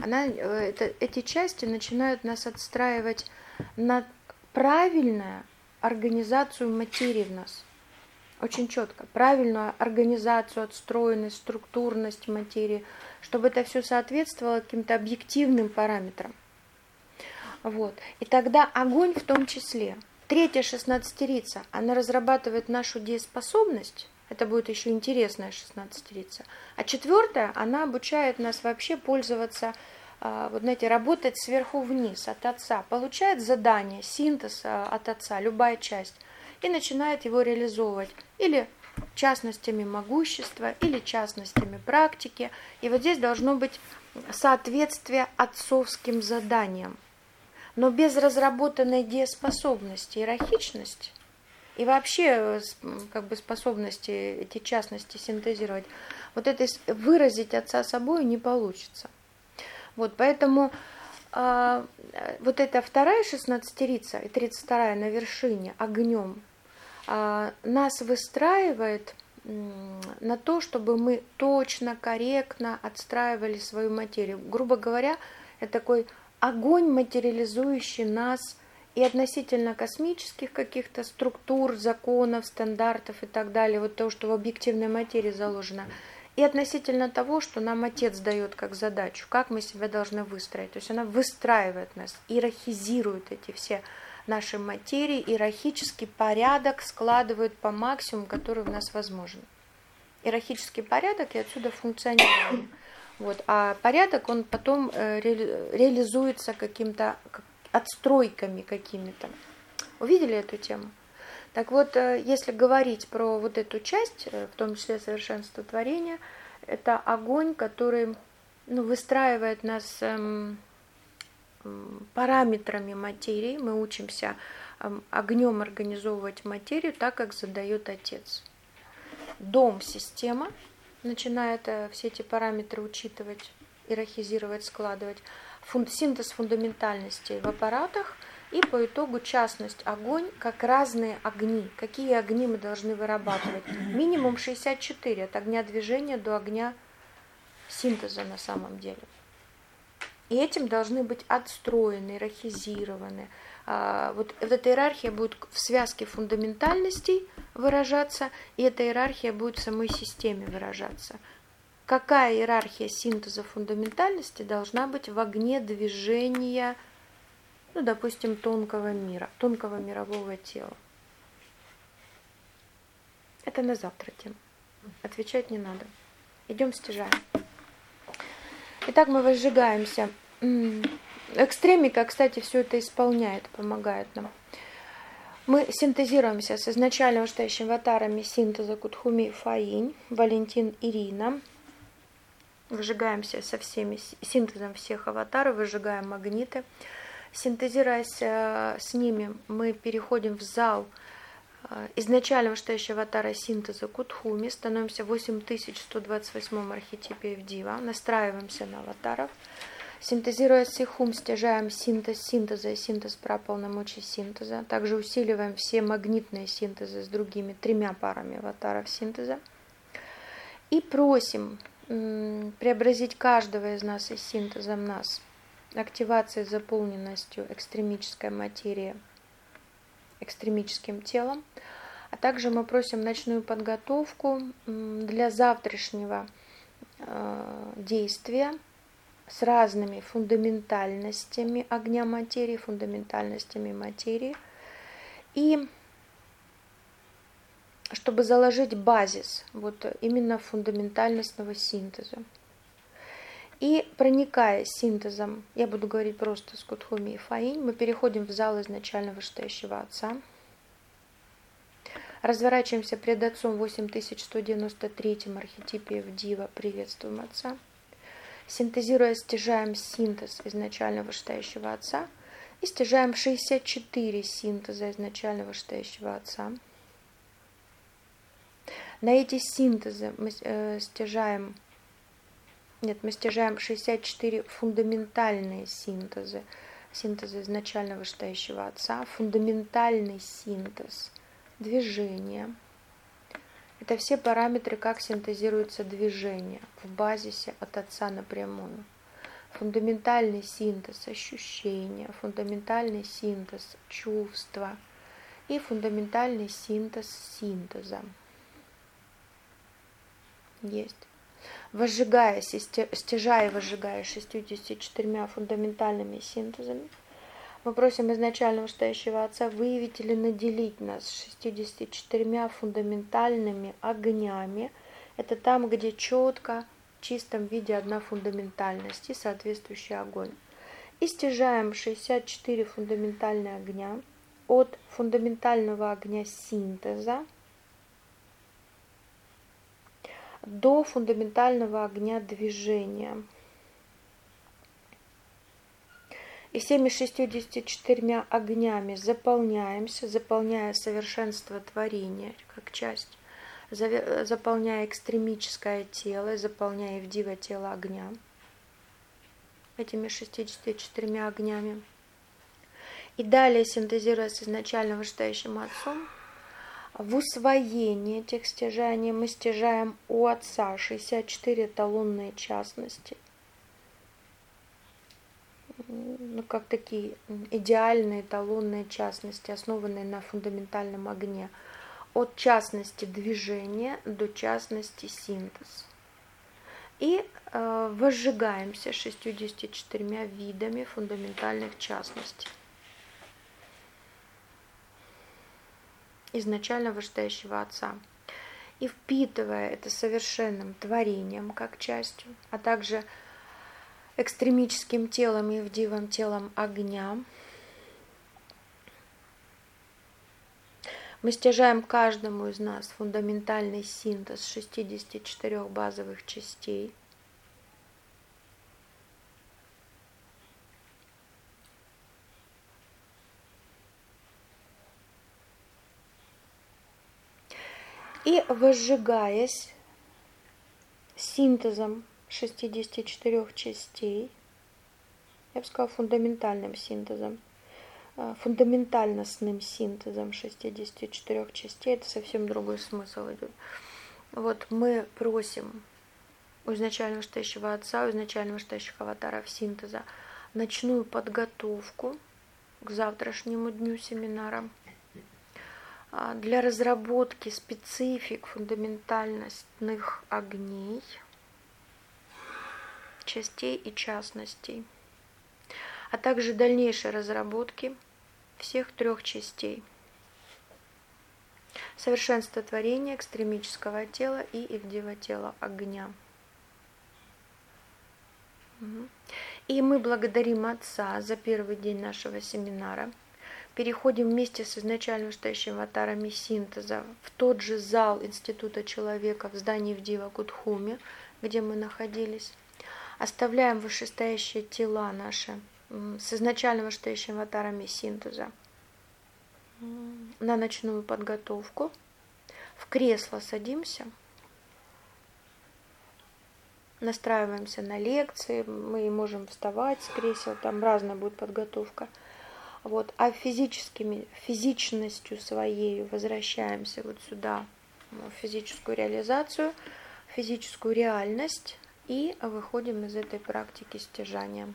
[SPEAKER 1] эти части начинают нас отстраивать на правильную организацию материи в нас. Очень четко. Правильную организацию, отстроенность, структурность материи, чтобы это все соответствовало каким-то объективным параметрам. Вот. И тогда огонь в том числе. Третья 16-рица, она разрабатывает нашу дееспособность. Это будет еще интересная 16-рица. А четвертая, она обучает нас вообще пользоваться, вот знаете, работать сверху вниз, от отца. Получает задание, синтез от отца, любая часть. И начинает его реализовывать. Или частностями могущества, или частностями практики. И вот здесь должно быть соответствие отцовским заданиям. Но без разработанной дееспособности, иерархичности и вообще как бы способности эти частности синтезировать, вот это выразить отца собой не получится. Вот, поэтому вот эта вторая 16-рица и 32-я на вершине огнем нас выстраивает на то, чтобы мы точно, корректно отстраивали свою материю. Грубо говоря, это такой огонь, материализующий нас и относительно космических каких-то структур, законов, стандартов и так далее, вот то, что в объективной материи заложено, и относительно того, что нам Отец дает как задачу, как мы себя должны выстроить. То есть она выстраивает нас, иерархизирует эти все наши материи, иерархический порядок складывает по максимуму, который у нас возможен. Иерархический порядок и отсюда функционирование. Вот. А порядок, он потом реализуется каким-то отстройками какими-то. Увидели эту тему? Так вот, если говорить про вот эту часть, в том числе совершенство творения, это огонь, который выстраивает нас параметрами материи, мы учимся огнем организовывать материю так, как задает Отец. Дом, система начинает все эти параметры учитывать, иерархизировать, складывать. Синтез фундаментальности в аппаратах и по итогу частность огонь, как разные огни. Какие огни мы должны вырабатывать? Минимум 64 от огня движения до огня синтеза на самом деле. И этим должны быть отстроены, иерархизированы. Вот эта иерархия будет в связке фундаментальностей выражаться, и эта иерархия будет в самой системе выражаться. Какая иерархия синтеза фундаментальности должна быть в огне движения, допустим, тонкого мира, тонкого мирового тела? Это на завтра тема. Отвечать не надо. Идем стяжаем. Итак, мы возжигаемся. Экстремика, кстати, все это исполняет, помогает нам. Мы синтезируемся с изначально вышестоящими аватарами синтеза Кутхуми Фаинь, Валентин, Ирина. Выжигаемся со всеми синтезом всех аватаров, выжигаем магниты. Синтезируясь с ними, мы переходим в зал изначально вышестоящего аватара синтеза Кутхуми, становимся в 8128 архетипе Евдива, настраиваемся на аватаров. Синтезируя сихум, стяжаем синтез синтеза и синтез праполномочий синтеза. Также усиливаем все магнитные синтезы с другими 3 парами аватаров синтеза. И просим преобразить каждого из нас из синтеза нас активацией, заполненностью экстремической материи, экстремическим телом. А также мы просим ночную подготовку для завтрашнего действия с разными фундаментальностями огня материи, фундаментальностями материи, и чтобы заложить базис вот именно фундаментальностного синтеза. И проникая синтезом, я буду говорить просто с Кутхуми и Фаинь, мы переходим в зал изначально вышестоящего Отца, разворачиваемся пред Отцом в 8193 архетипе Евдива, приветствуем Отца. Синтезируя, стяжаем синтез изначально вышестоящего Отца и стяжаем 64 синтеза изначально вышестоящего Отца. На эти синтезы мы стяжаем 64 фундаментальные синтезы, синтезы изначально вышестоящего Отца, фундаментальный синтез, движение. Это все параметры, как синтезируется движение в базисе от Отца напрямую. Фундаментальный синтез ощущения, фундаментальный синтез чувства и фундаментальный синтез синтеза. Есть. Возжигая, стяжая и возжигая 64 фундаментальными синтезами, мы просим изначально вышестоящего Отца выявить или наделить нас 64 фундаментальными огнями. Это там, где четко, в чистом виде одна фундаментальность и соответствующий огонь. И стяжаем 64 фундаментальные огня от фундаментального огня синтеза до фундаментального огня движения. И всеми 64 огнями заполняемся, заполняя совершенство творения как часть, заполняя экстремическое тело, заполняя Евдива тело огня этими 64 огнями. И далее, синтезируя с изначально вышестоящим Отцом, в усвоении этих стяжаний мы стяжаем у Отца 64 эталонные частности, как такие идеальные эталонные частности, основанные на фундаментальном огне, от частности движения до частности синтез. И возжигаемся 64 видами фундаментальных частностей изначально вышестоящего Отца. И впитывая это совершенным творением как частью, а также экстремическим телом и Евдивым телом огня, мы стяжаем каждому из нас фундаментальный синтез 64 базовых частей. И возжигаясь синтезом 64 частей, я бы сказала фундаментальным синтезом, фундаментальностным синтезом 64 частей, это совсем другой смысл идет. Вот мы просим у изначально вышестоящего Отца, у изначально вышестоящих аватаров синтеза ночную подготовку к завтрашнему дню семинара для разработки специфик фундаментальностных огней, частей и частностей, а также дальнейшей разработки всех 3 частей: совершенство творения, экстремического тела и ивдева тела огня. И мы благодарим Отца за первый день нашего семинара. Переходим вместе с изначально вышестоящими аватарами синтеза в тот же зал Института человека в здании Ивдева Кудхуми, где мы находились. Оставляем вышестоящие тела наши с изначально вышестоящими аватарами синтеза на ночную подготовку. В кресло садимся, настраиваемся на лекции, мы можем вставать с кресел, там разная будет подготовка. Вот. А физичностью своей возвращаемся вот сюда, в физическую реализацию, в физическую реальность, и выходим из этой практики стяжания.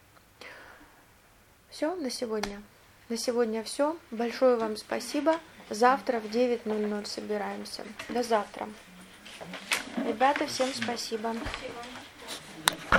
[SPEAKER 1] Все на сегодня. На сегодня все. Большое вам спасибо. Завтра в 9:00 собираемся. До завтра. Ребята, всем спасибо.
[SPEAKER 4] Спасибо.